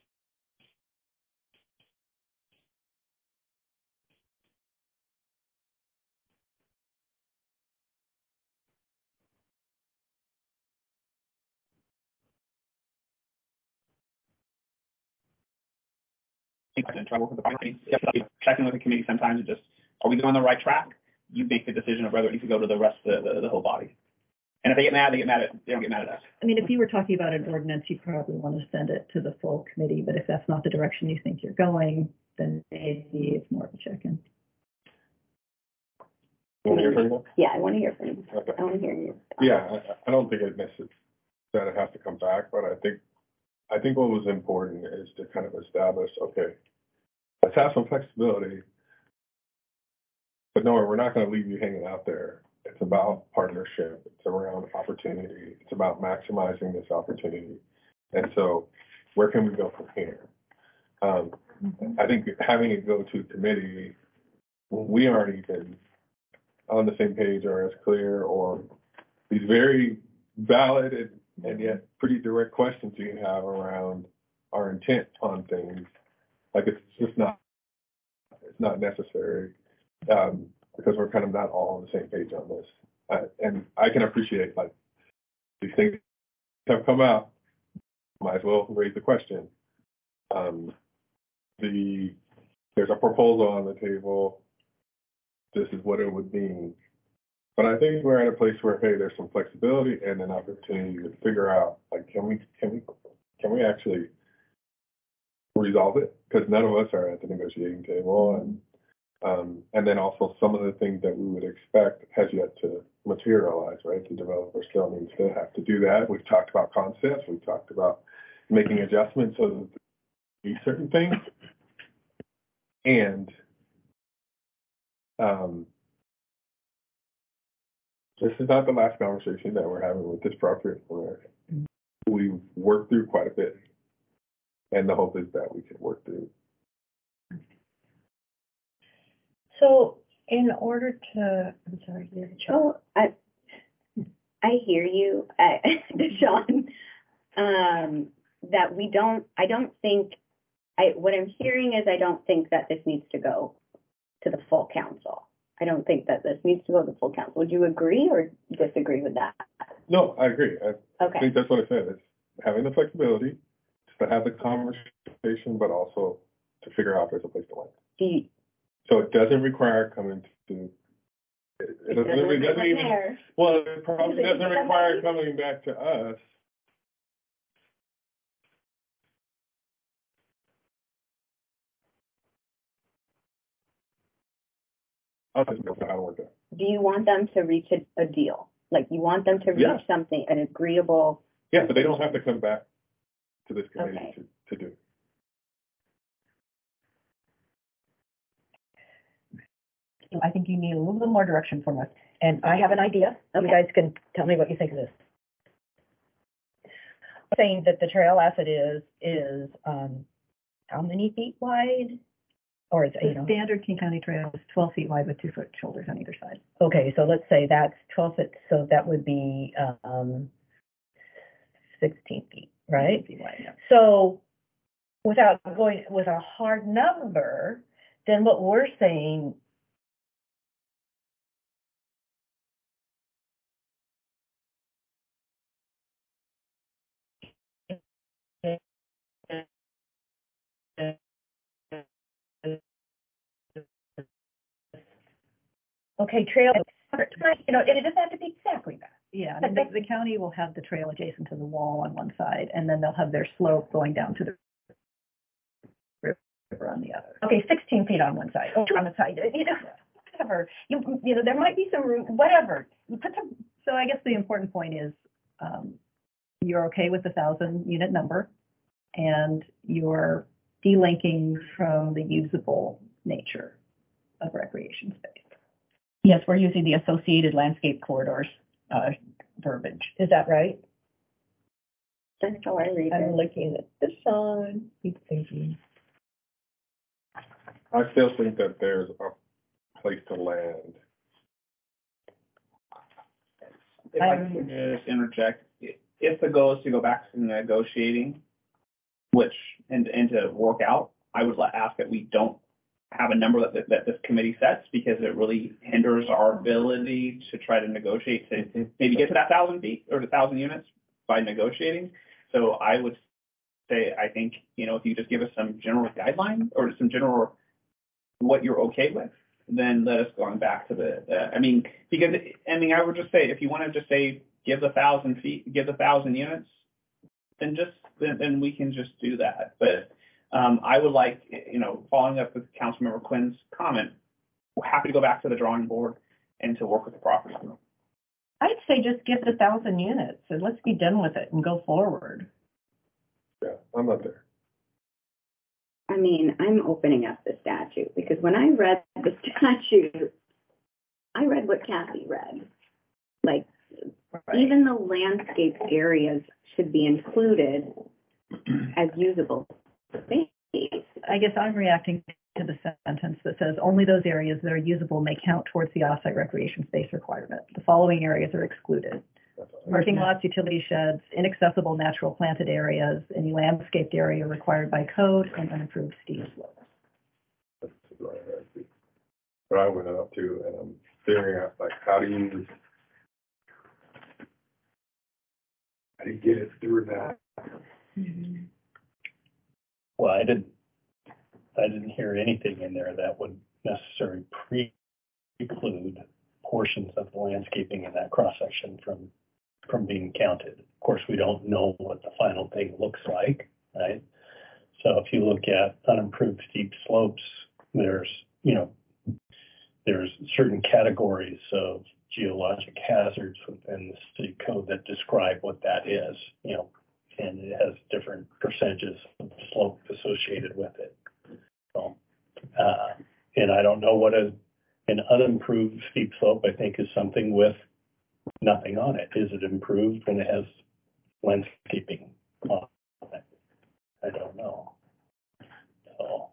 in trouble with the committee, checking with the committee sometimes, it just, are we on the right track? You make the decision of whether it needs to go to the rest of the, the, the whole body. And if they get mad, they get mad at, they don't get mad at us. I mean, if you were talking about an ordinance, you probably want to send it to the full committee, but if that's not the direction you think you're going, then maybe it's more of a check-in. You want to hear from you? Yeah, I want to hear from you. Okay. I want to hear you. Yeah, I, I don't think it misses that it has to come back, but I think, I think what was important is to kind of establish, okay, let's have some flexibility, but no, we're not going to leave you hanging out there. It's about partnership. It's around opportunity. It's about maximizing this opportunity. And so where can we go from here? Um, I think having it go to committee, we aren't even on the same page or as clear, or these very valid and, and yet pretty direct questions you have around our intent on things. Like, it's just not, it's not necessary, um, because we're kind of not all on the same page on this. Uh, and I can appreciate, like, these things have come out, might as well raise the question. Um, the, there's a proposal on the table. This is what it would mean. But I think we're at a place where, hey, there's some flexibility and an opportunity to figure out, like, can we, can we, can we actually resolve it? Because none of us are at the negotiating table, and um, and then also some of the things that we would expect has yet to materialize, right? The developer still needs to have to do that. We've talked about concepts. We've talked about making adjustments of these certain things, and um, this is not the last conversation that we're having with this property owner. We've worked through quite a bit, and the hope is that we can work through. So in order to, I'm sorry, you're the chair. Oh, I, I hear you, uh, Deshawn, um, that we don't, I don't think, I, what I'm hearing is I don't think that this needs to go to the full council. I don't think that this needs to go to the full council. Would you agree or disagree with that? No, I agree. I Okay. think that's what I said. It's having the flexibility to have the conversation, but also to figure out if there's a place to land. Do you, So it doesn't require coming to, it, it doesn't, it doesn't even, there. well, it probably Does it doesn't need to require come coming back to us. I'll just go how to work it. Do you want them to reach a, a deal? Like you want them to reach Yeah. something, an agreeable? Yeah, but they don't have to come back to this committee Okay. to, to do. I think you need a little bit more direction from us. And I have an idea. Okay. You guys can tell me what you think of this. Saying that the trail asset is, is, um, how many feet wide? Or is it, you The know? standard King County Trail is twelve feet wide with two foot shoulders on either side. Okay, so let's say that's twelve foot, so that would be, um, sixteen feet, right? Feet wide, yeah. So without going with a hard number, then what we're saying okay, trail, you know, it doesn't have to be exactly that. Yeah, I mean, the, the county will have the trail adjacent to the wall on one side, and then they'll have their slope going down to the river on the other. Okay, sixteen feet on one side, or on the side, you know, whatever. You, you know, there might be some room, whatever. You put some, So I guess the important point is, um, you're okay with the thousand unit number, and you're delinking from the usable nature of recreation space. Yes, we're using the associated landscape corridors, uh, verbiage. is that right? That's how I read I'm it. looking at this one, keep thinking. I still think that there's a place to land. If I can just interject, i- if the goal is to go back to negotiating, which, and, and to work out, I would la- ask that we don't have a number that, that, that this committee sets, because it really hinders our ability to try to negotiate, to maybe get to that thousand feet or the thousand units by negotiating. So I would say, I think, you know, if you just give us some general guideline or some general what you're okay with, then let us go on back to the, uh, I mean, because, I mean, I would just say, if you want to just say, give the thousand feet, give the thousand units, then just, then, then we can just do that. But um, I would like, you know, following up with Councilmember Quinn's comment, we're happy to go back to the drawing board and to work with the property owner. I'd say just give the thousand units and let's be done with it and go forward. Yeah, I'm not there. I mean, I'm opening up the statute because when I read the statute, I read what Kathy read. Like, Right. even the landscape areas should be included as usable space. I guess I'm reacting to the sentence that says only those areas that are usable may count towards the offsite recreation space requirement. The following areas are excluded. That's all. Parking lots, utility sheds, inaccessible natural planted areas, any landscaped area required by code, and unimproved steep slopes. That's what I see. But I went up to, and I'm figuring out, like, how do you, how do you get it through that? Well, I didn't, I didn't hear anything in there that would necessarily preclude portions of the landscaping in that cross-section from, from being counted. Of course, we don't know what the final thing looks like, right? So if you look at unimproved steep slopes, there's, you know, there's certain categories of geologic hazards within the city code that describe what that is, you know, and it has different percentages of slope associated with it. So, uh, and I don't know what a, an unimproved steep slope, I think, is something with nothing on it. Is it improved when it has landscaping on it? I don't know. So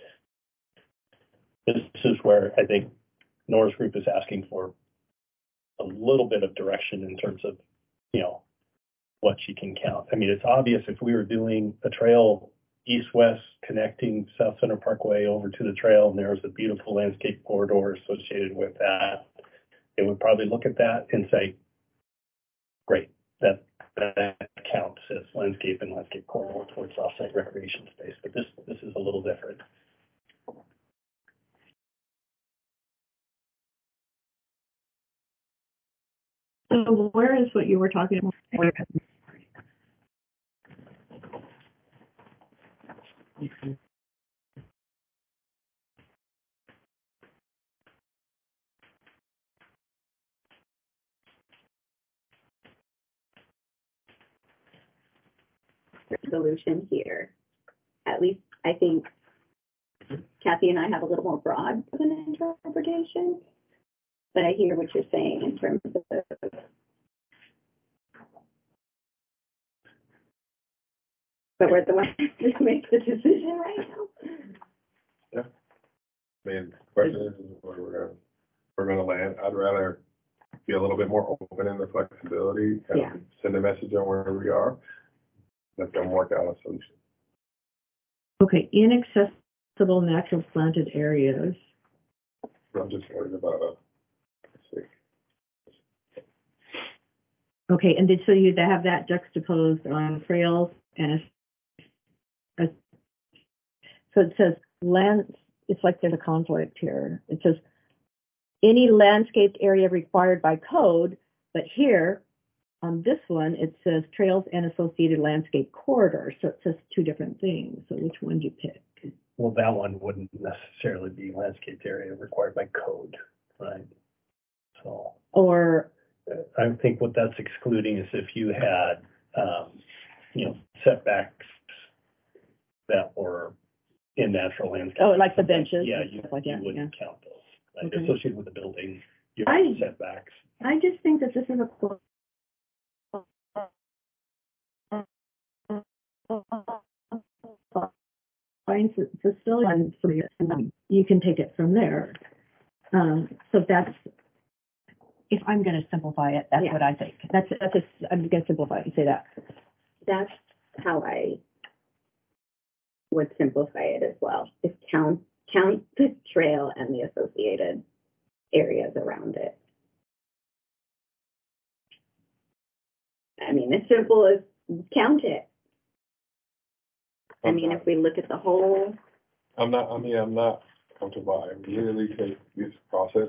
this is where I think Nora's group is asking for a little bit of direction in terms of, you know, what she can count. I mean, it's obvious if we were doing a trail east-west connecting South Center Parkway over to the trail, and there was a beautiful landscape corridor associated with that, it would probably look at that and say, great, that, that counts as landscape and landscape corridor towards offsite recreation space. But this, this is a little different. So where is what you were talking about? Solution here. At least I think Kathy and I have a little more broad of an interpretation, but I hear what you're saying in terms of but we're the ones who make the decision right now. Yeah. I mean, the question is where we're gonna, we're gonna land. I'd rather be a little bit more open in the flexibility and Yeah. send a message on where we are. Let them work out a solution. Okay, inaccessible natural planted areas. I'm just worried about uh let's see. Okay, and did, so you have that juxtaposed on trails and a, a, so it says land, it's like there's a conflict here. It says any landscaped area required by code, but here on this one, it says trails and associated landscape corridors. So it says two different things. So which one do you pick? Well, that one wouldn't necessarily be landscaped area required by code, right? So Or I think what that's excluding is if you had, um, you know, setbacks that were in natural landscape. oh, like the benches. Yeah, and you, stuff like you that, wouldn't yeah. count those. Like, Okay. associated with the building, you I- have setbacks. I just think that this is a fine facility, and you can take it from there. Um, so that's, If I'm going to simplify it, that's Yeah. what I think. that's, that's, a, I'm going to simplify it and say that. That's how I would simplify it as well. Is count count the trail and the associated areas around it. I mean, as simple as count it. I mean, if we look at the whole, I'm not, I mean, I'm not comfortable. I really think this process,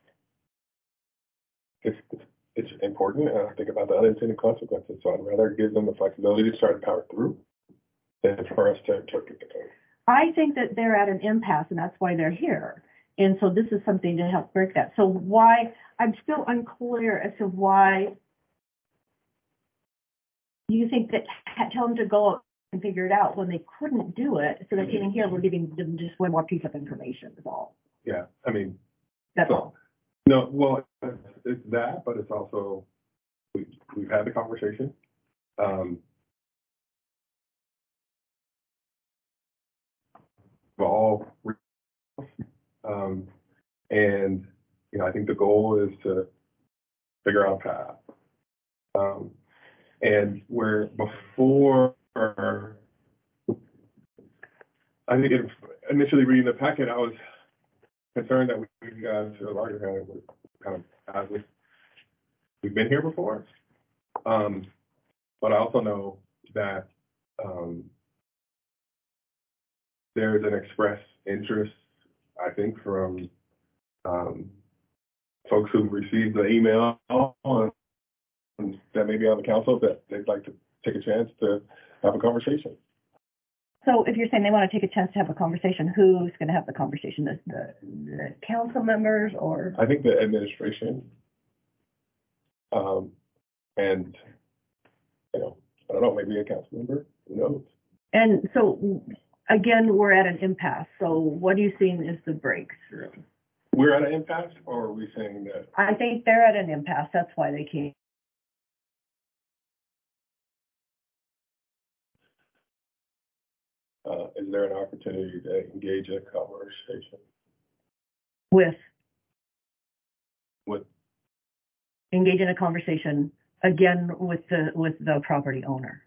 it's, it's important, and I think about the unintended consequences. So I'd rather give them the flexibility to start to power through than for us to interpret the code. I think that they're at an impasse, and that's why they're here. And so this is something to help break that. So why, I'm still unclear as to why you think that, tell them to go and figure it out when they couldn't do it. So they came in here, we're giving them just one more piece of information is all. Yeah, I mean, That's so, all. no, well, it's, it's that, but it's also, we, we've had the conversation. Um, we're all, um, and, you know, I think the goal is to figure out a path. Um, and where before, I think it, initially reading the packet, I was concerned that we, we got to a larger kind of, kind of, uh, we, we've been here before. Um, but I also know that, um, there's an express interest, I think, from, um, folks who received the email on, that may be on the council, that they'd like to take a chance to have a conversation. So if you're saying they want to take a chance to have a conversation, who's going to have the conversation? The, the, the council members or? I think the administration, um, and, you know, I don't know, maybe a council member, who knows? And so, again, we're at an impasse. So what are you seeing is the breakthrough? We're at an impasse, or are we saying that? I think they're at an impasse. That's why they came. Uh, is there an opportunity to engage in a conversation With? with? Engage in a conversation, again, with the, with the property owner.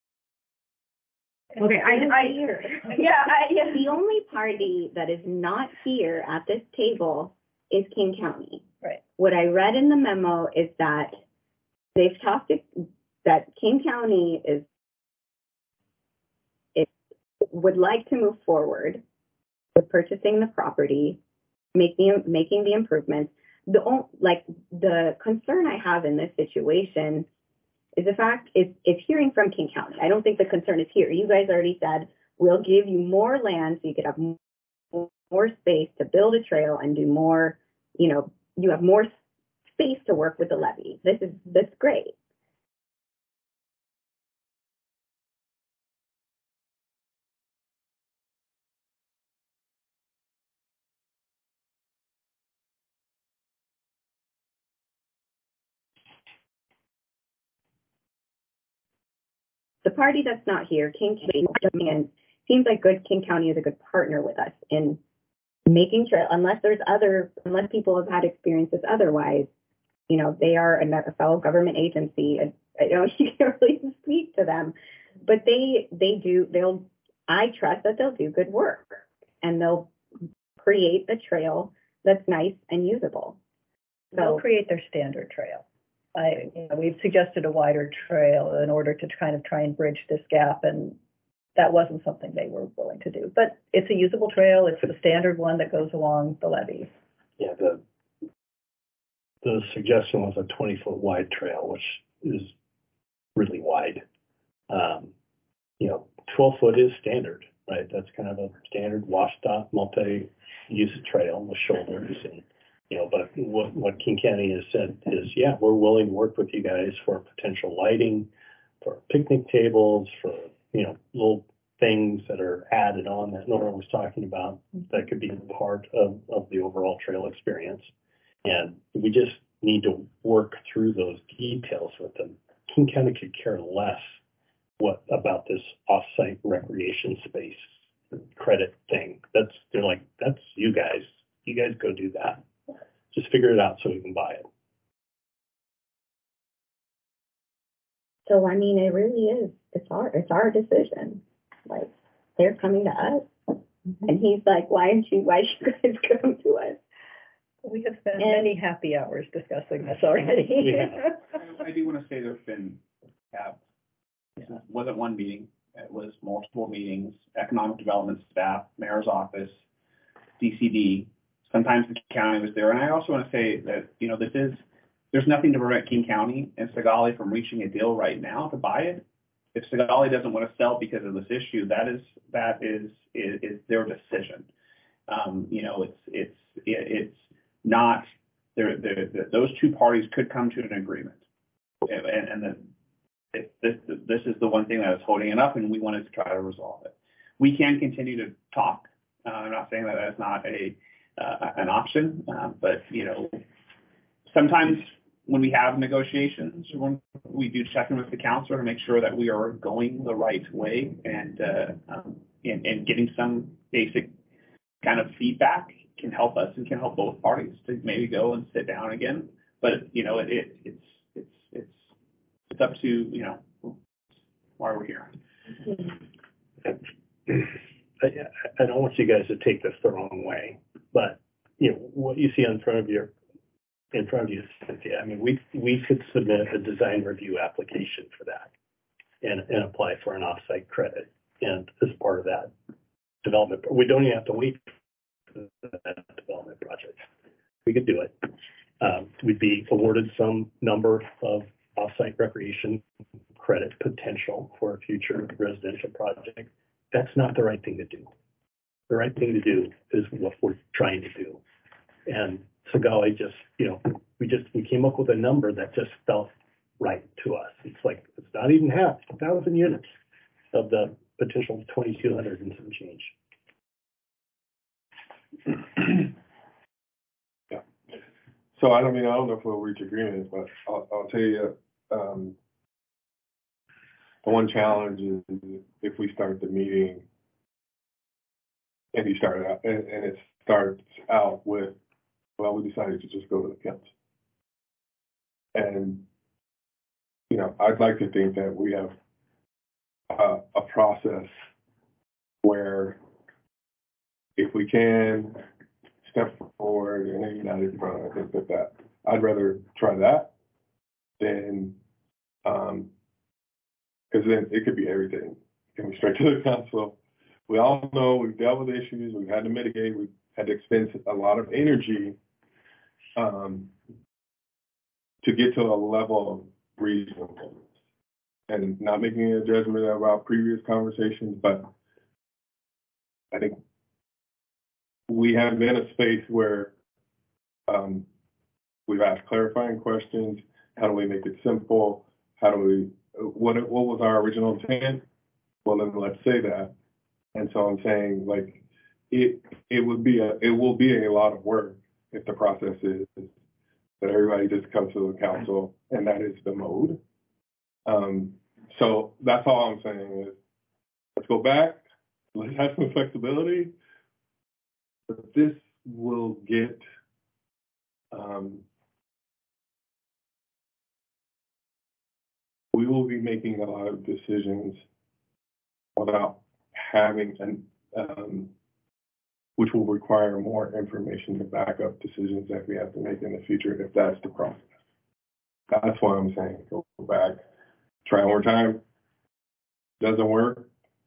Okay, I, I, Yeah, I, yeah, the only party that is not here at this table is King County. Right. What I read in the memo is that they've talked to, that King County is, it would like to move forward with purchasing the property, making, making the improvements. The only, like, the concern I have in this situation is the fact is, is hearing from King County. I don't think the concern is here. You guys already said, we'll give you more land so you could have more, more space to build a trail and do more, you know, you have more space to work with the levee. This is, this is great. The party that's not here, King County, and seems like good King County is a good partner with us in making trail, unless there's other, unless people have had experiences otherwise, you know, they are a fellow government agency. I, I don't, you can't really speak to them, but they, they do, they'll, I trust that they'll do good work and they'll create a trail that's nice and usable. They'll So, create their standard trail. I, you know, we've suggested a wider trail in order to kind of try and bridge this gap, and that wasn't something they were willing to do. But it's a usable trail. It's the standard one that goes along the levee. Yeah, the, the suggestion was a twenty foot wide trail, which is really wide. Um, you know, twelve foot is standard, right? That's kind of a standard washed-off multi-use trail with shoulders and, you know, but what, what King County has said is, yeah, we're willing to work with you guys for potential lighting, for picnic tables, for, you know, little things that are added on that Nora was talking about that could be part of, of the overall trail experience. And we just need to work through those details with them. King County could care less what about this off-site recreation space credit thing. That's, they're like, that's you guys. You guys go do that. Just figure it out so we can buy it. so I mean, it really is, it's our, it's our decision. Like, they're coming to us. Mm-hmm. And he's like, why aren't you, why should you guys come to us? We have spent And- many happy hours discussing this already. Yeah. I do want to say there's been, uh, this wasn't one meeting, it was multiple meetings, economic development staff, mayor's office, D C D, sometimes the county was there. And I also want to say that, you know, this is, there's nothing to prevent King County and Sigali from reaching a deal right now to buy it. If Sigali doesn't want to sell because of this issue, that is, that is, is, is their decision. Um, you know, it's, it's, it, it's not, there, there, those two parties could come to an agreement. And, and then it, this, this is the one thing that is holding it up, and we wanted to try to resolve it. We can continue to talk. Uh, I'm not saying that that's not a, uh, an option, uh, but, you know, sometimes when we have negotiations, when we do check in with the counselor to make sure that we are going the right way and, uh, um, and, and getting some basic kind of feedback can help us and can help both parties to maybe go and sit down again. But, you know, it, it it's, it's, it's it's up to, you know, why we're here. I, I don't want you guys to take this the wrong way, but, you know, what you see in front of your, in front of you, Cynthia, I mean, we, we could submit a design review application for that and, and apply for an offsite credit. And as part of that development, we don't even have to wait for that development project. We could do it. Um, we'd be awarded some number of offsite recreation credit potential for a future residential project. That's not the right thing to do. The right thing to do is what we're trying to do. And Sagali just, you know, we just, we came up with a number that just felt right to us. It's like, it's not even half, a thousand units of the potential twenty-two hundred and some change. Yeah. So I don't mean, I don't know if we'll reach agreement, but I'll, I'll tell you, um, the one challenge is if we start the meeting and you start out, and, and it starts out with, well, we decided to just go to the council. And, you know, I'd like to think that we have a, a process where if we can step forward and maybe not in front, I think that that, I'd rather try that than, um, because then it could be everything. It can be straight to the council. We all know we've dealt with issues, we've had to mitigate, we've had to expend a lot of energy um, to get to a level of reasonableness. And not making a judgment about previous conversations, but I think we have been a space where um, we've asked clarifying questions. How do we make it simple? How do we, what, what was our original intent? Well, then let's say that. And so I'm saying, like, it, it would be a, it will be a lot of work if the process is that everybody just comes to the council and that is the mode. Um, so that's all I'm saying is, let's go back, let's have some flexibility, but this will get, um, we will be making a lot of decisions without having an, um, which will require more information to back up decisions that we have to make in the future if that's the process. That's why I'm saying go back, try one more time. Doesn't work.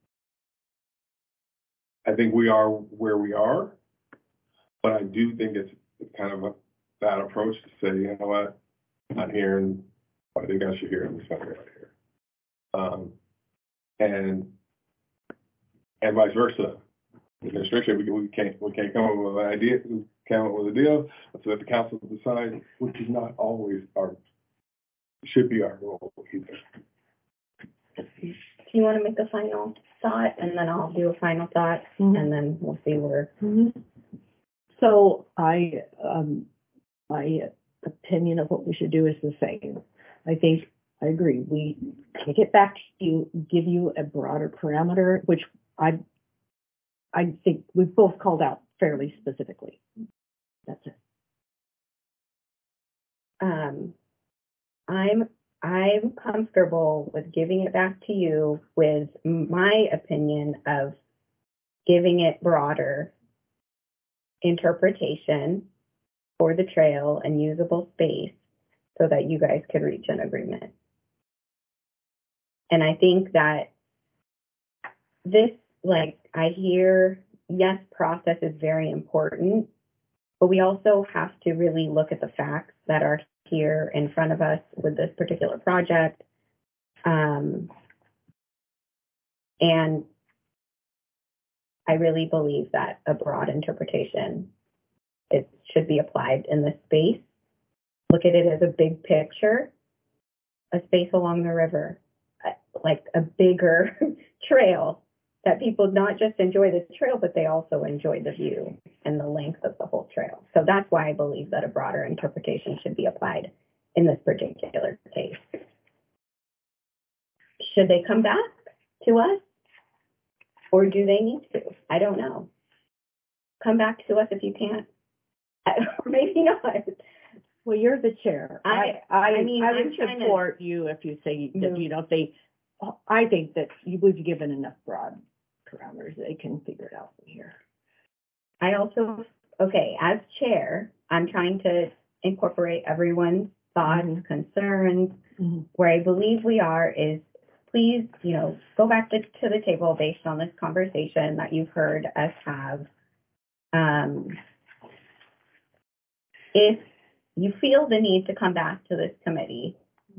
I think we are where we are, but I do think it's, it's kind of a bad approach to say, you know what, I'm here and I think I should hear it. Right here. Um, and and vice versa. Administration, we, we can't we can't come up with an idea, come up with a deal. Let's let the council decide, which is not always our should be our role either. Do you want to make a final thought, and then I'll do a final thought, Mhm. and then we'll see where. Mhm. So I, um, my opinion of what we should do is the same. I think, I agree, we take it back to you, give you a broader parameter, which I, I think we've both called out fairly specifically. That's it. Um, I'm I'm comfortable with giving it back to you with my opinion of giving it broader interpretation for the trail and usable space so that you guys could reach an agreement. And I think that this, like, I hear, yes, process is very important, but we also have to really look at the facts that are here in front of us with this particular project. Um, and I really believe that a broad interpretation it should be applied in this space. Look at it as a big picture, a space along the river, like a bigger trail that people not just enjoy the trail, but they also enjoy the view and the length of the whole trail. So that's why I believe that a broader interpretation should be applied in this particular case. Should they come back to us? Or do they need to? I don't know. Come back to us if you can't. Or maybe not. Well, you're the chair. I- I, I, I mean, I I'm would trying to support you if you say that, move- you know, if they, I think that you- we've given enough broad parameters, they can figure it out from here. I also, okay, as chair, I'm trying to incorporate everyone's thoughts, Mhm. concerns. Mhm. Where I believe we are is, please, you know, go back to, to the table based on this conversation that you've heard us have. Um, if you feel the need to come back to this committee,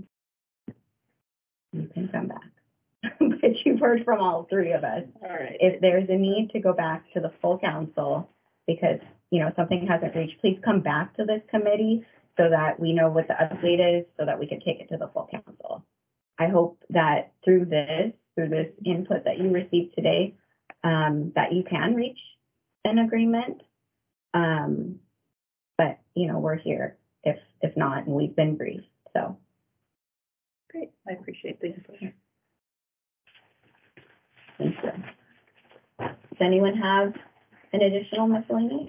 you can come back. But you've heard from all three of us. All right. If there's a need to go back to the full council because, you know, something hasn't reached, please come back to this committee so that we know what the update is, so that we can take it to the full council. I hope that through this, through this input that you received today, um, that you can reach an agreement. Um, but, you know, we're here if, if not, and we've been briefed, so. Great, I appreciate the input. Thank you. Does anyone have an additional miscellaneous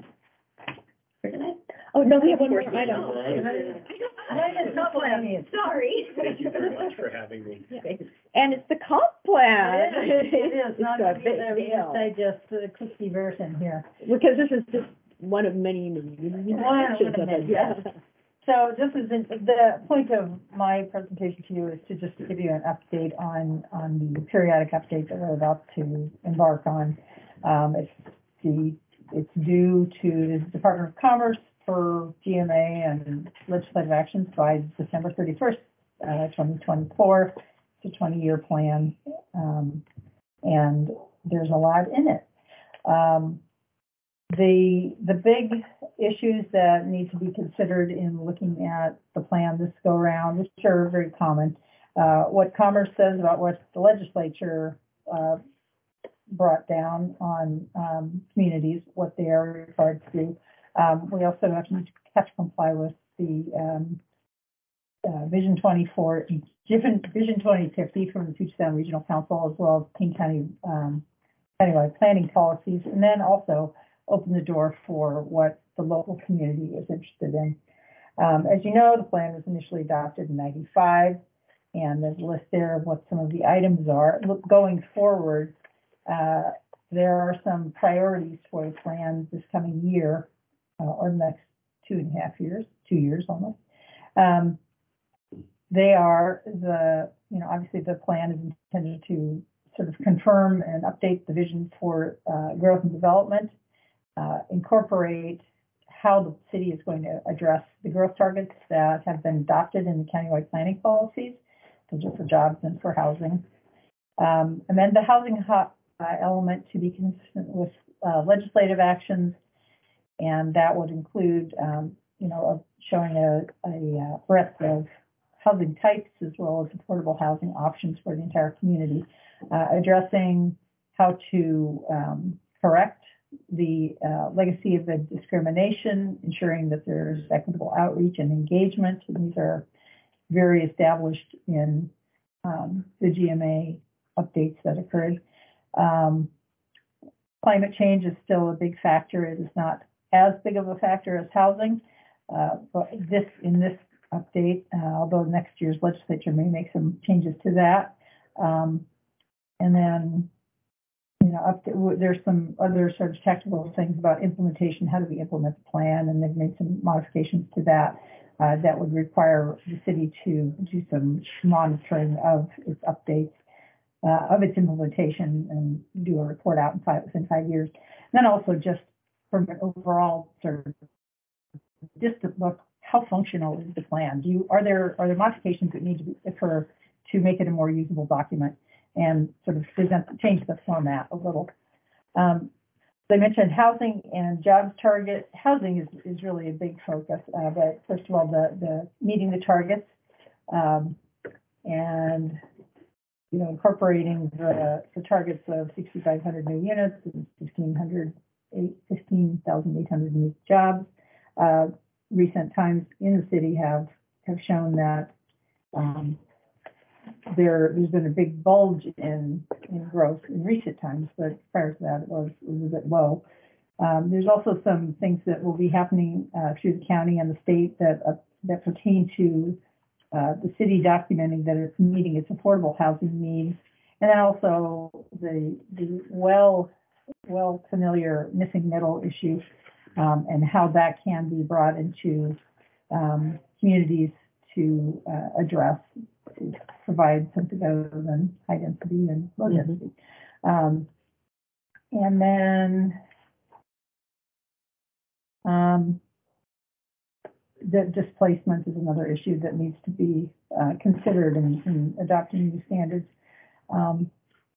for tonight? Oh, no, we have one more Of course item. not. Mine is not miscellaneous. Sorry. Thank you very much for having me. And it's the comp plan. It is, It's not a to be big there, deal. I just, uh, Christie version here. Because this is just one of many, many, many One of sections of many, it. yes. So this is, in- the point of my presentation to you is to just give you an update on, on the periodic update that we're about to embark on. Um, it's the, it's due to the Department of Commerce for G M A and legislative actions by December thirty-first, uh, twenty twenty-four. It's a twenty-year plan, um, and there's a lot in it. Um, The, the big issues that need to be considered in looking at the plan this go around, which are very common, uh, what Commerce says about what the legislature, uh, brought down on, um, communities, what they are required to do. Um, we also have to, have to comply with the, um, uh, Vision twenty-four, different Vision twenty fifty from the Puget Sound Regional Council, as well as King County, um, anyway, planning policies, and then also open the door for what the local community is interested in. Um, as you know, the plan was initially adopted in ninety-five, and there's a list there of what some of the items are. Look, going forward, uh, there are some priorities for the plan this coming year, uh, or the next two and a half years, two years almost. Um, they are the, you know, obviously the plan is intended to sort of confirm and update the vision for uh, growth and development, uh, incorporate how the city is going to address the growth targets that have been adopted in the countywide planning policies. Those are for jobs and for housing. Um, amend the housing hub, uh, element to be consistent with uh, legislative actions, and that would include, um, you know, showing a, a breadth of housing types as well as affordable housing options for the entire community, uh, addressing how to um, correct the uh, legacy of the discrimination, ensuring that there's equitable outreach and engagement. And these are very established in um, the G M A updates that occurred. Um, climate change is still a big factor. It is not as big of a factor as housing, uh, but this in this update, uh, although next year's legislature may make some changes to that. Um, and then, you know, up to, there's some other sort of technical things about implementation. How do we implement the plan? And they've made some modifications to that uh, that would require the city to do some monitoring of its updates, uh, of its implementation, and do a report out in five, within five years. And then also just from an overall sort of distant look, how functional is the plan? Do you, are there are there modifications that need to be, occur to make it a more usable document and sort of present, change the format a little? Um, they mentioned housing and jobs target. Housing is, is really a big focus, uh, but first of all, the, the meeting the targets um, and, you know, incorporating the, the targets of sixty-five hundred new units and fifteen thousand eight hundred new jobs. Uh, recent times in the city have, have shown that um, there, there's been a big bulge in, in growth in recent times, but prior to that it was, it was a bit low. Um, there's also some things that will be happening uh, through the county and the state that uh, that pertain to uh, the city documenting that it's meeting its affordable housing needs, and then also the the well well familiar missing middle issue um, and how that can be brought into um, communities to uh, address, to provide something other than high density and low Mhm. density. Um, and then um, the displacement is another issue that needs to be uh, considered in, in adopting new standards. Um,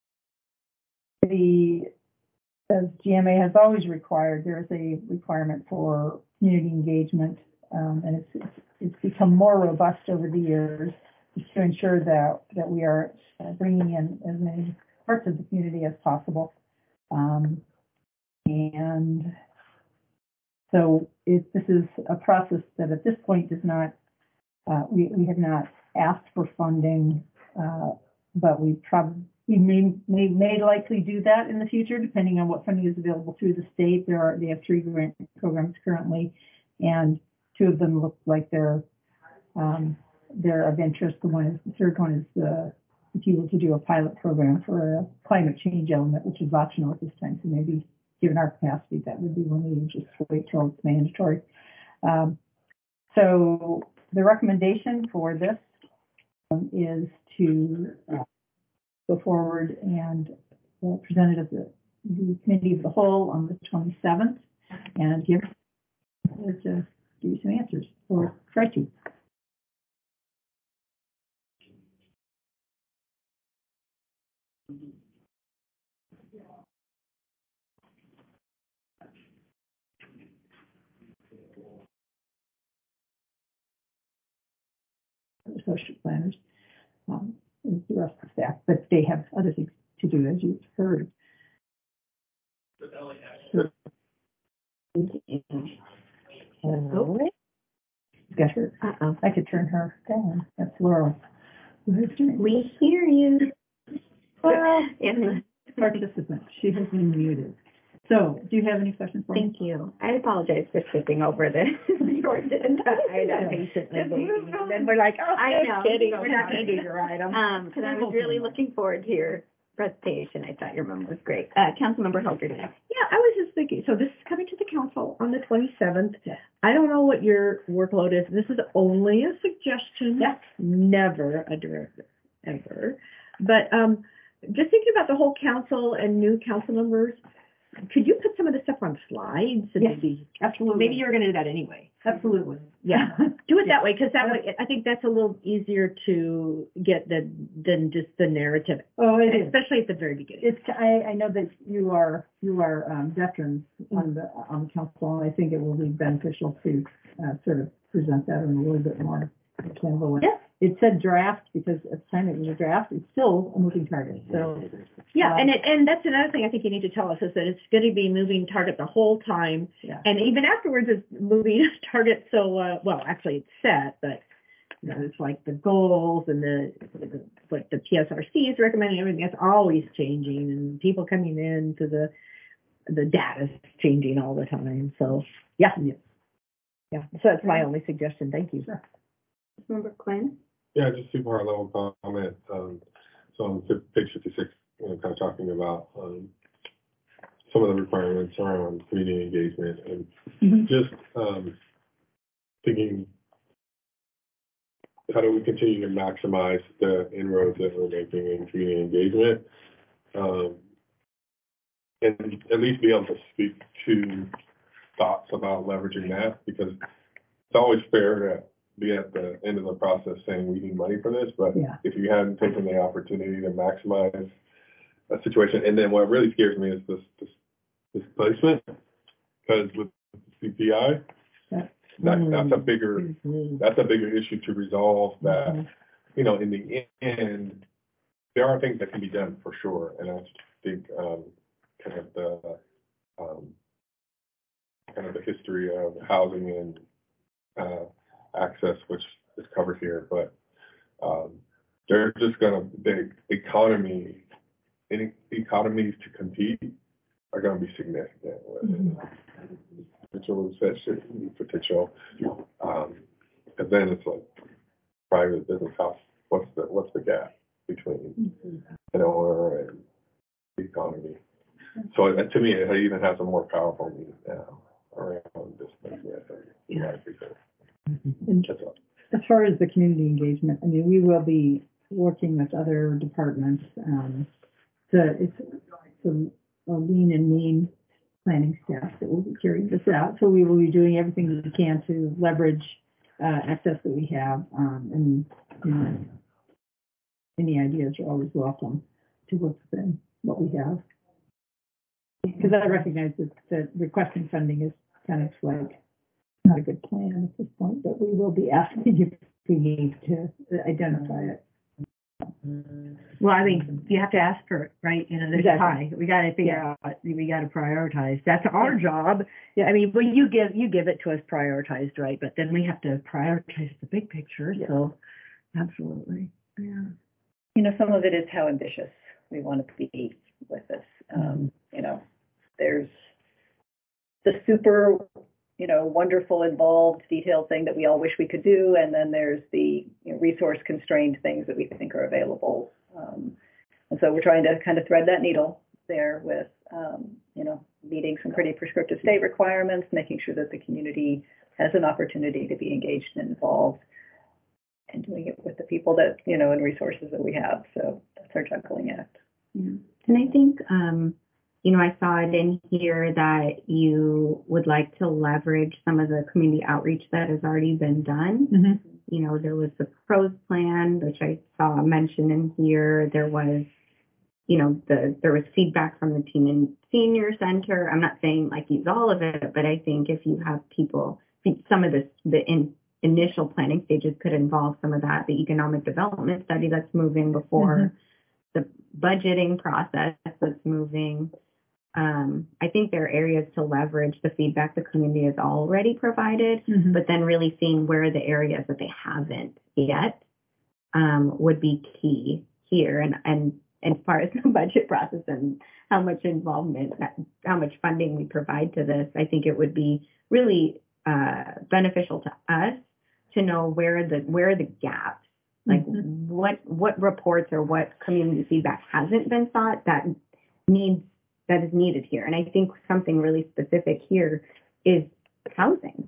the as G M A has always required, there is a requirement for community engagement, um, and it's, it's it's become more robust over the years to ensure that that we are uh, bringing in as many parts of the community as possible. Um, and so it, this is a process that at this point does not, uh, we, we have not asked for funding, uh, but we probably, we may, may, may likely do that in the future, depending on what funding is available through the state. There are, they have three grant programs currently, and two of them look like they're, um, they're of interest. The one is, the third one is the, if you were to do a pilot program for a climate change element, which is optional at this time, so maybe given our capacity, that would be one we would just wait till it's mandatory. Um, so the recommendation for this um, is to uh, go forward and uh, present it at the, the committee of the whole on the twenty-seventh, and give, uh, give you some answers, or try to. Social planners, um, and the rest of the staff, but they have other things to do, as you've heard. Oh. Got her. Uh-oh. I could turn her down. That's Laurel. We hear you. Well, Yeah. participant. She has been muted. So, do you have any questions for me? Thank you. I apologize for skipping over this. I know. Patiently, and then we're like, oh, I just know. kidding, we're not gonna do your item. Um, because I was really looking forward to your presentation. I thought your memo was great. Uh, Councilmember Helgerson. Yeah, I was just thinking, so this is coming to the council on the twenty-seventh. Yeah. I don't know what your workload is. This is only a suggestion. Yeah. Never a directive, ever. But, um, just thinking about the whole council and new council members, could you put some of the stuff on slides? And Yes, maybe, absolutely. maybe you were gonna do that anyway. Absolutely. Yeah, do it that way, because that way, I think that's a little easier to get than, than just the narrative, Oh, it is. especially at the very beginning. It's, I, I know that you are, you are, um, veterans on the, on the council, and I think it will be beneficial to, uh, sort of present that in a little bit more understandable way. Yeah. It said draft because at the time it was a draft, it's still a moving target, so. Yeah, um, and it, and that's another thing I think you need to tell us is that it's going to be moving target the whole time, Yeah. and even afterwards it's moving target. So, uh, well, actually it's set, but you know, it's like the goals and the, the what the P S R C is recommending. Everything that's always changing, and people coming in to the the data's changing all the time. So, yeah, Yeah. yeah. So that's my only suggestion. Thank you. Sure. Councilmember Quinn. Yeah, just super high level comment. Um, so on fif- page fifty-six, you know, kind of talking about, um, some of the requirements around community engagement and Mhm. just, um, thinking, how do we continue to maximize the inroads that we're making in community engagement? Um, and at least be able to speak to thoughts about leveraging that, because it's always fair to be at the end of the process saying we need money for this, but Yeah. if you hadn't taken the opportunity to maximize a situation, and then what really scares me is this, this displacement, because with C P I, Yeah. that, that's a bigger, that's a bigger issue to resolve that, Mhm. you know, in the end, there are things that can be done for sure, and I think, um, kind of the, um, kind of the history of housing and, uh, access, which is covered here, but, um, they're just gonna, the economy, any economies to compete are gonna be significant. Potential recession, potential, um, and then it's like private business house, what's the, what's the gap between an owner and the economy? So uh, to me, it even has a more powerful meaning now around this thing. Yeah. And as far as the community engagement, I mean, we will be working with other departments. Um, so it's, it's a, a lean and mean planning staff that will be carrying this out. So we will be doing everything that we can to leverage uh, access that we have, um, and you know, any ideas are always welcome to work within what we have. Because I recognize that, that requesting funding is kind of like not a good plan at this point, but we will be asking if we need to identify it. Well, I mean, you have to ask for it, right? You know, there's a Exactly. pie. We got to figure Yeah. out, we got to prioritize. That's our job. Yeah, I mean, well, you give, you give it to us prioritized, right? But then we have to prioritize the big picture. Yeah. So absolutely. Yeah. You know, some of it is how ambitious we want to be with this. Um, you know, there's the super, you know, wonderful, involved, detailed thing that we all wish we could do, and then there's the, you know, resource-constrained things that we think are available. Um, and so we're trying to kind of thread that needle there with, um, you know, meeting some pretty prescriptive state requirements, making sure that the community has an opportunity to be engaged and involved, and doing it with the people that, you know, and resources that we have. So that's our juggling act. Yeah. And I think, um, you know, I saw it in here that you would like to leverage some of the community outreach that has already been done. Mm-hmm. You know, there was the PROS plan, which I saw mentioned in here. There was, you know, the there was feedback from the Teen and Senior Center. I'm not saying like use all of it, but I think if you have people, some of this, the in, initial planning stages could involve some of that, the economic development study that's moving before mm-hmm. the budgeting process that's moving. Um, I think there are areas to leverage the feedback the community has already provided, mm-hmm. but then really seeing where the areas that they haven't yet um, would be key here. And, and, and as far as the budget process and how much involvement, how much funding we provide to this, I think it would be really uh, beneficial to us to know where the where are the gaps, like mm-hmm. what what reports or what community feedback hasn't been sought that needs that is needed here. And I think something really specific here is housing.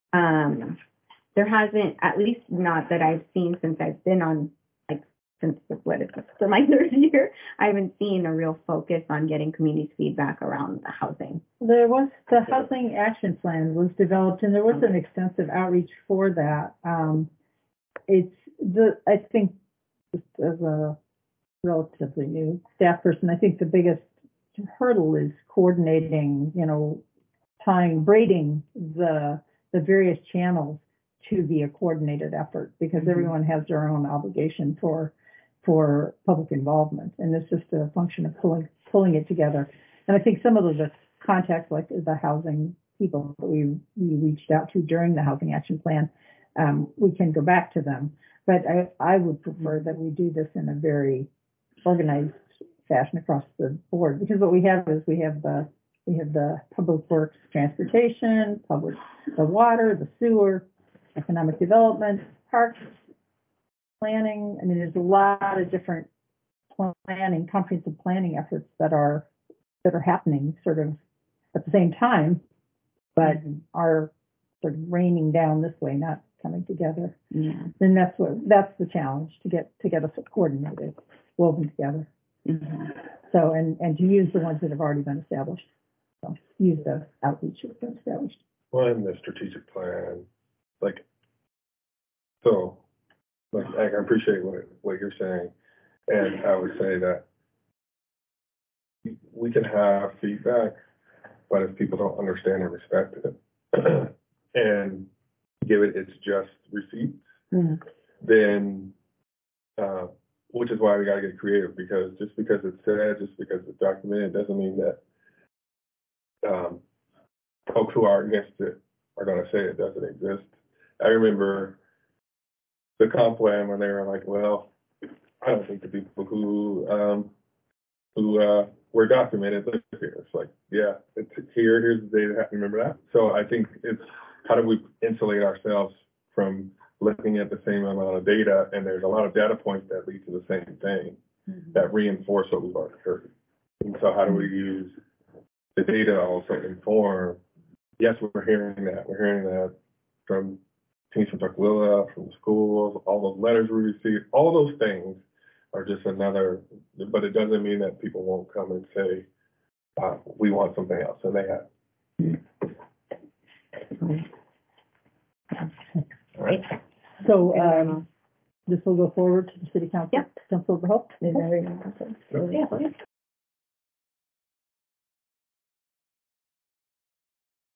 Um, there hasn't, at least not that I've seen since I've been on, like, since what is it, for my third year, I haven't seen a real focus on getting community feedback around the housing. There was, the housing action plan was developed, and there was an extensive outreach for that. Um, it's the, I think, just as a relatively new staff person, I think the biggest hurdle is coordinating, you know, tying, braiding the the various channels to be a coordinated effort, because mm-hmm. everyone has their own obligation for for public involvement, and it's just a function of pulling pulling it together. And I think some of the contacts, like the housing people that we we reached out to during the housing action plan, um, we can go back to them. But I I would prefer that we do this in a very organized fashion across the board, because what we have is we have the we have the public works, transportation, public, the water, the sewer, economic development, parks, planning. I mean, there's a lot of different planning, comprehensive planning efforts that are that are happening sort of at the same time, but mm-hmm. are sort of raining down this way, not coming together. Yeah. Then that's what that's the challenge, to get to get us coordinated, woven together. Mm-hmm. So, and, and to use the ones that have already been established. So, use the outreach that's been established. Well, in the strategic plan, like, so, like, I appreciate what, what you're saying. And I would say that we can have feedback, but if people don't understand and respect it and give it its just receipts, mm-hmm. then, uh, which is why we got to get creative, because just because it's said, just because it's documented, doesn't mean that um, folks who are against it are going to say it doesn't exist. I remember the comp plan when they were like, well, I don't think the people who um, who uh, we're documented, look here. It's like, yeah, it's here, here's the data, remember that? So I think it's, how do we insulate ourselves from looking at the same amount of data, and there's a lot of data points that lead to the same thing, that reinforce what we've already heard. And so how do we use the data to also inform, yes, we're hearing that, we're hearing that from teams from Tukwila, from schools, all those letters we receive, all those things are just another, but it doesn't mean that people won't come and say, uh, we want something else, and they have. All right. So, um, this will go forward to the city council. Yep. Council of Hope. Yeah, please.